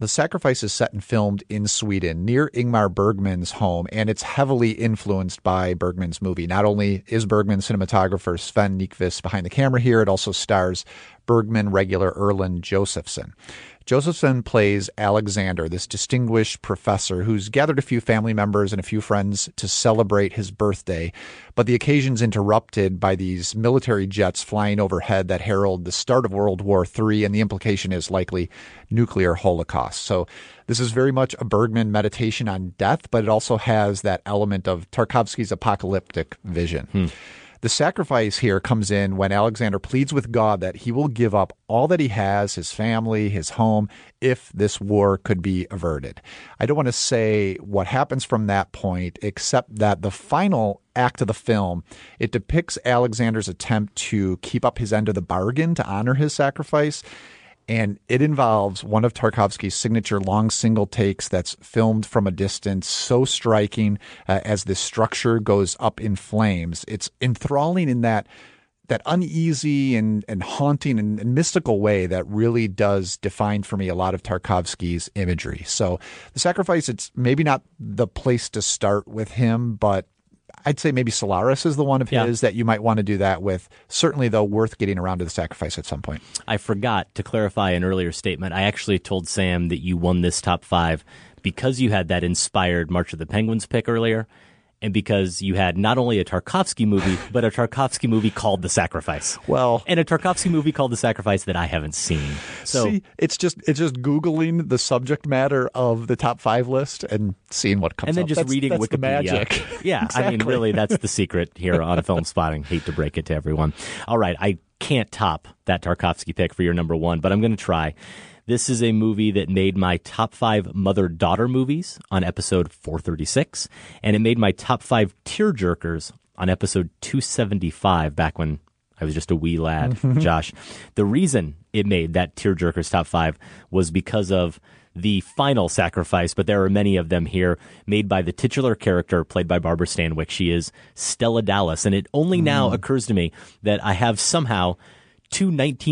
The Sacrifice is set and filmed in Sweden near Ingmar Bergman's home, and it's heavily influenced by Bergman's movie. Not only is Bergman cinematographer Sven Nykvist behind the camera here, it also stars Bergman regular Erland Josephson. Josephson plays Alexander, this distinguished professor who's gathered a few family members and a few friends to celebrate his birthday, but the occasion's interrupted by these military jets flying overhead that herald the start of World War III, and the implication is likely nuclear holocaust. So this is very much a Bergman meditation on death, but it also has that element of Tarkovsky's apocalyptic vision. The sacrifice here comes in when Alexander pleads with God that he will give up all that he has, his family, his home, if this war could be averted. I don't want to say what happens from that point, except that the final act of the film, it depicts Alexander's attempt to keep up his end of the bargain to honor his sacrifice. And it involves one of Tarkovsky's signature long single takes that's filmed from a distance, so striking as this structure goes up in flames. It's enthralling in that uneasy and haunting and mystical way that really does define for me a lot of Tarkovsky's imagery. So The Sacrifice, it's maybe not the place to start with him, but I'd say maybe Solaris is the one of his that you might want to do that with. Certainly, though, worth getting around to The Sacrifice at some point. I forgot to clarify an earlier statement. I actually told Sam that you won this top 5 because you had that inspired March of the Penguins pick earlier, and because you had not only a Tarkovsky movie, but a Tarkovsky movie called The Sacrifice. Well, and a Tarkovsky movie called The Sacrifice that I haven't seen. So see, it's just Googling the subject matter of the top 5 list and seeing what comes up. And then just reading that's Wikipedia. The magic. Yeah, Exactly. I mean, really, that's the secret here on Film Spotting. Hate to break it to everyone. All right, I can't top that Tarkovsky pick for your number 1, but I'm going to try. This is a movie that made my top 5 mother-daughter movies on episode 436, and it made my top 5 tearjerkers on episode 275 back when I was just a wee lad, Josh. The reason it made that tearjerkers top 5 was because of the final sacrifice, but there are many of them here, made by the titular character played by Barbara Stanwyck. She is Stella Dallas, and it only now occurs to me that I have somehow 2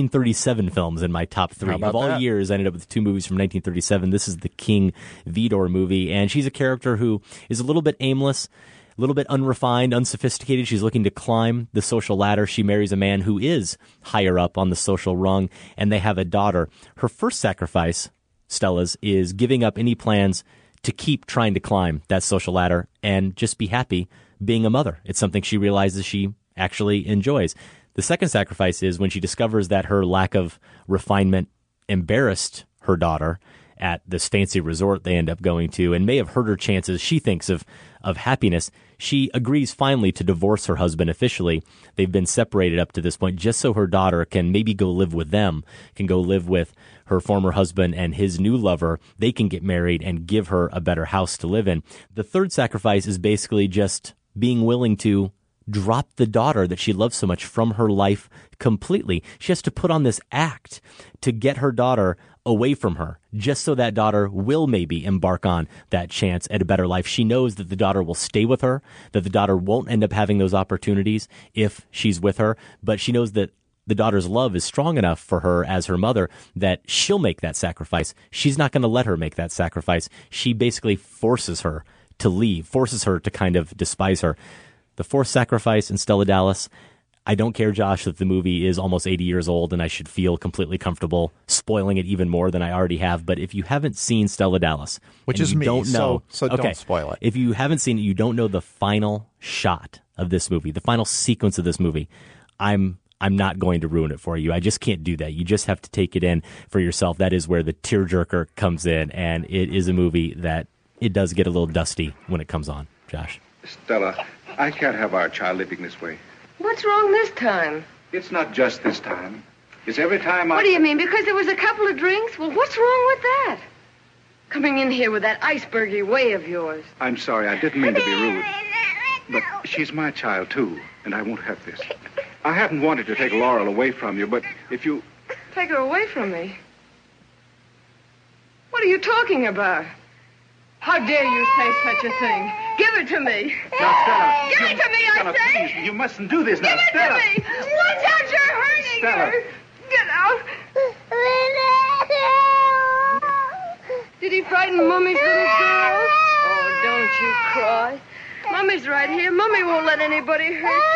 1937 films in my top 3. Of all years, I ended up with 2 movies from 1937. This is the King Vidor movie, and she's a character who is a little bit aimless, a little bit unrefined, unsophisticated. She's looking to climb the social ladder. She marries a man who is higher up on the social rung, and they have a daughter. Her first sacrifice, Stella's, is giving up any plans to keep trying to climb that social ladder and just be happy being a mother. It's something she realizes she actually enjoys. The second sacrifice is when she discovers that her lack of refinement embarrassed her daughter at this fancy resort they end up going to and may have hurt her chances, she thinks, of happiness. She agrees finally to divorce her husband officially. They've been separated up to this point just so her daughter can maybe go live with them, can go live with her former husband and his new lover. They can get married and give her a better house to live in. The third sacrifice is basically just being willing to drop the daughter that she loves so much from her life completely. She has to put on this act to get her daughter away from her, just so that daughter will maybe embark on that chance at a better life. She knows that the daughter will stay with her, that the daughter won't end up having those opportunities if she's with her, but she knows that the daughter's love is strong enough for her as her mother that she'll make that sacrifice. She's not going to let her make that sacrifice. She basically forces her to leave, forces her to kind of despise her. The fourth sacrifice in Stella Dallas, I don't care, Josh, that the movie is almost 80 years old and I should feel completely comfortable spoiling it even more than I already have. But if you haven't seen Stella Dallas, which is me, don't know, so don't spoil it. If you haven't seen it, you don't know the final shot of this movie, the final sequence of this movie, I'm not going to ruin it for you. I just can't do that. You just have to take it in for yourself. That is where the tearjerker comes in, and it is a movie that it does get a little dusty when it comes on. Josh? Stella, I can't have our child living this way. What's wrong this time? It's not just this time. It's every time What do you mean? Because there was a couple of drinks? Well, what's wrong with that? Coming in here with that icebergy way of yours. I'm sorry, I didn't mean to be rude. But she's my child, too, and I won't have this. I haven't wanted to take Laurel away from you, but if you... Take her away from me? What are you talking about? How dare you say such a thing? Give it to me. Now, Stella. Give it to me, Stella, I say. Please, you mustn't do this now, Give it Stella. to me. Watch out, you're hurting Stella. her. Get out. frighten Mummy's little girl? Oh, don't you cry. Mummy's right here. Mummy won't let anybody hurt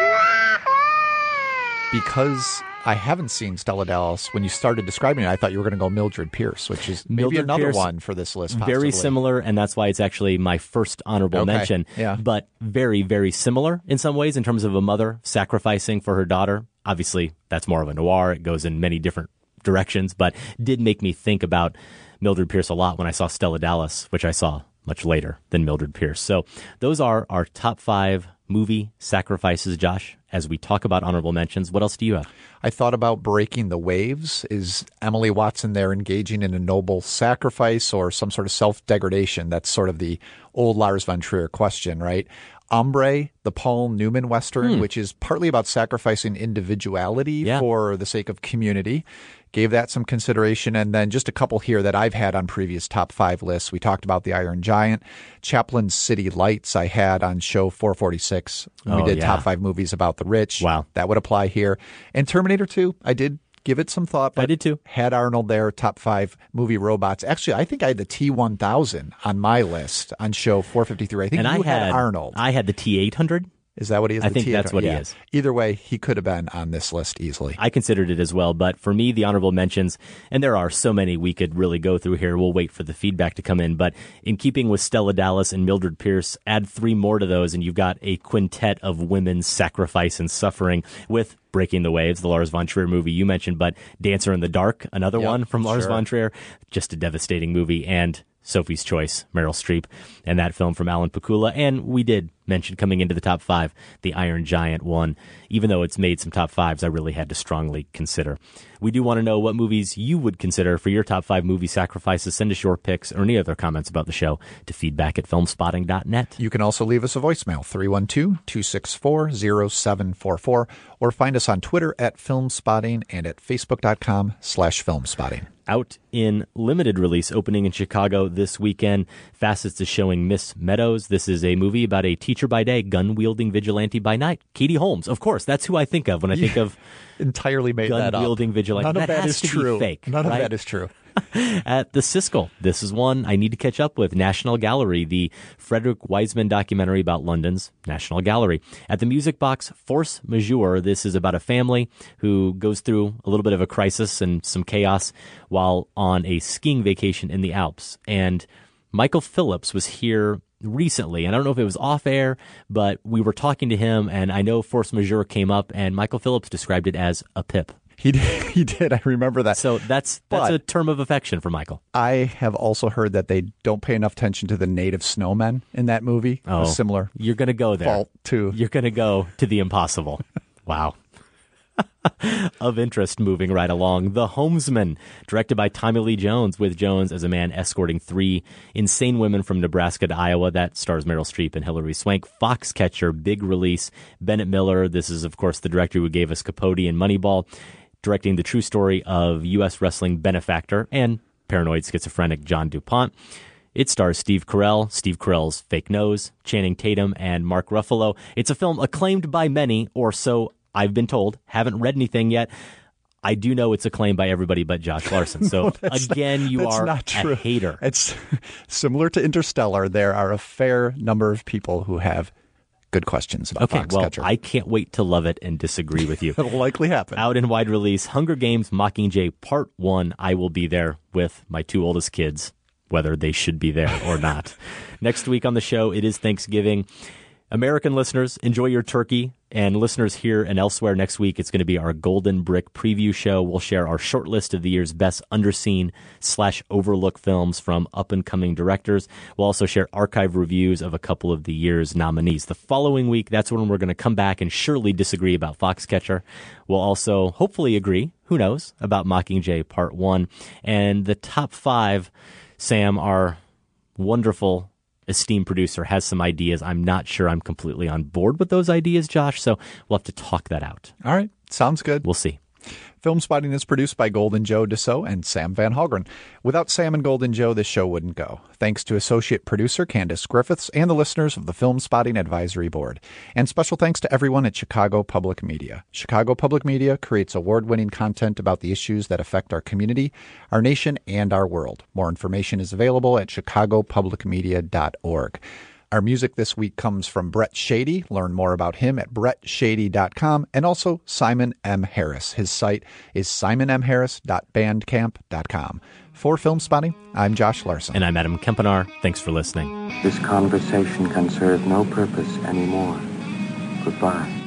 you. Because I haven't seen Stella Dallas, when you started describing it, I thought you were going to go Mildred Pierce, which is maybe Mildred another Pierce, one for this list. Possibly. Very similar, and that's why it's actually my first honorable mention. Yeah. But very, very similar in some ways in terms of a mother sacrificing for her daughter. Obviously, that's more of a noir. It goes in many different directions, but did make me think about Mildred Pierce a lot when I saw Stella Dallas, which I saw much later than Mildred Pierce. So those are our top 5 movie sacrifices, Josh. As we talk about honorable mentions, what else do you have? I thought about Breaking the Waves. Is Emily Watson there engaging in a noble sacrifice or some sort of self-degradation? That's sort of the old Lars von Trier question, right? Hombre, the Paul Newman Western, which is partly about sacrificing individuality for the sake of community. Gave that some consideration. And then just a couple here that I've had on previous top 5 lists. We talked about The Iron Giant. Chaplin's City Lights I had on show 446. We did top 5 movies about the rich. Wow. That would apply here. And Terminator 2, I did give it some thought. But I did too. Had Arnold there, top 5 movie robots. Actually, I think I had the T-1000 on my list on show 453. I think you had Arnold. I had the T-800. Is that what he is? I think that's what he is. Either way, he could have been on this list easily. I considered it as well, but for me, the honorable mentions, and there are so many we could really go through here. We'll wait for the feedback to come in, but in keeping with Stella Dallas and Mildred Pierce, add 3 more to those, and you've got a quintet of women's sacrifice and suffering with Breaking the Waves, the Lars von Trier movie you mentioned, but Dancer in the Dark, another one from Lars von Trier, just a devastating movie, and Sophie's Choice, Meryl Streep, and that film from Alan Pakula. And we did mention coming into the top 5, The Iron Giant one. Even though it's made some top 5s, I really had to strongly consider. We do want to know what movies you would consider for your top 5 movie sacrifices. Send us your picks or any other comments about the show to feedback@filmspotting.net. You can also leave us a voicemail, 312-264-0744, or find us on Twitter @FilmSpotting and at Facebook.com/FilmSpotting. Out in limited release, opening in Chicago this weekend, Facets is showing Miss Meadows. This is a movie about a teacher by day, gun-wielding vigilante by night. Katie Holmes, of course. That's who I think of when I think of entirely made that up. Gun-wielding vigilante. None of that is true. Fake, None right? of that is true. At the Siskel, this is one I need to catch up with. National Gallery, the Frederick Wiseman documentary about London's National Gallery. At the Music Box, Force Majeure, this is about a family who goes through a little bit of a crisis and some chaos while on a skiing vacation in the Alps. And Michael Phillips was here recently, and I don't know if it was off air, but we were talking to him, and I know Force Majeure came up, and Michael Phillips described it as a pip. He did. I remember that. So that's a term of affection for Michael. I have also heard that they don't pay enough attention to the native snowmen in that movie. Oh, a similar. You're going to go there. Fault too. You're going to go to the impossible. Wow. Of interest, moving right along. The Homesman, directed by Tommy Lee Jones, with Jones as a man escorting 3 insane women from Nebraska to Iowa. That stars Meryl Streep and Hilary Swank. Foxcatcher, big release. Bennett Miller, this is, of course, the director who gave us Capote and Moneyball, directing the true story of U.S. wrestling benefactor and paranoid schizophrenic John DuPont. It stars Steve Carell's fake nose, Channing Tatum, and Mark Ruffalo. It's a film acclaimed by many, or so I've been told. Haven't read anything yet. I do know it's acclaimed by everybody but Josh Larson. So again, you are a hater. It's similar to Interstellar. There are a fair number of people who have good questions about Foxcatcher. Well, I can't wait to love it and disagree with you. It'll likely happen. Out in wide release, Hunger Games Mockingjay Part 1. I will be there with my 2 oldest kids, whether they should be there or not. Next week on the show, it is Thanksgiving. American listeners, enjoy your turkey. And listeners here and elsewhere, next week, it's going to be our Golden Brick preview show. We'll share our short list of the year's best underseen/overlooked films from up-and-coming directors. We'll also share archive reviews of a couple of the year's nominees. The following week, that's when we're going to come back and surely disagree about Foxcatcher. We'll also hopefully agree, who knows, about Mockingjay Part 1. And the top 5, Sam, our wonderful esteemed producer has some ideas. I'm not sure I'm completely on board with those ideas, Josh, so we'll have to talk that out. All right. Sounds good. We'll see. Film Spotting is produced by Golden Joe Dassault and Sam Van Halgren. Without Sam and Golden Joe, this show wouldn't go. Thanks to associate producer Candace Griffiths and the listeners of the Film Spotting Advisory Board. And special thanks to everyone at Chicago Public Media. Chicago Public Media creates award-winning content about the issues that affect our community, our nation, and our world. More information is available at chicagopublicmedia.org. Our music this week comes from Brett Shady. Learn more about him at brettshady.com, and also Simon M. Harris. His site is simonmharris.bandcamp.com. For Film Spotting, I'm Josh Larson. And I'm Adam Kempenaar. Thanks for listening. This conversation can serve no purpose anymore. Goodbye.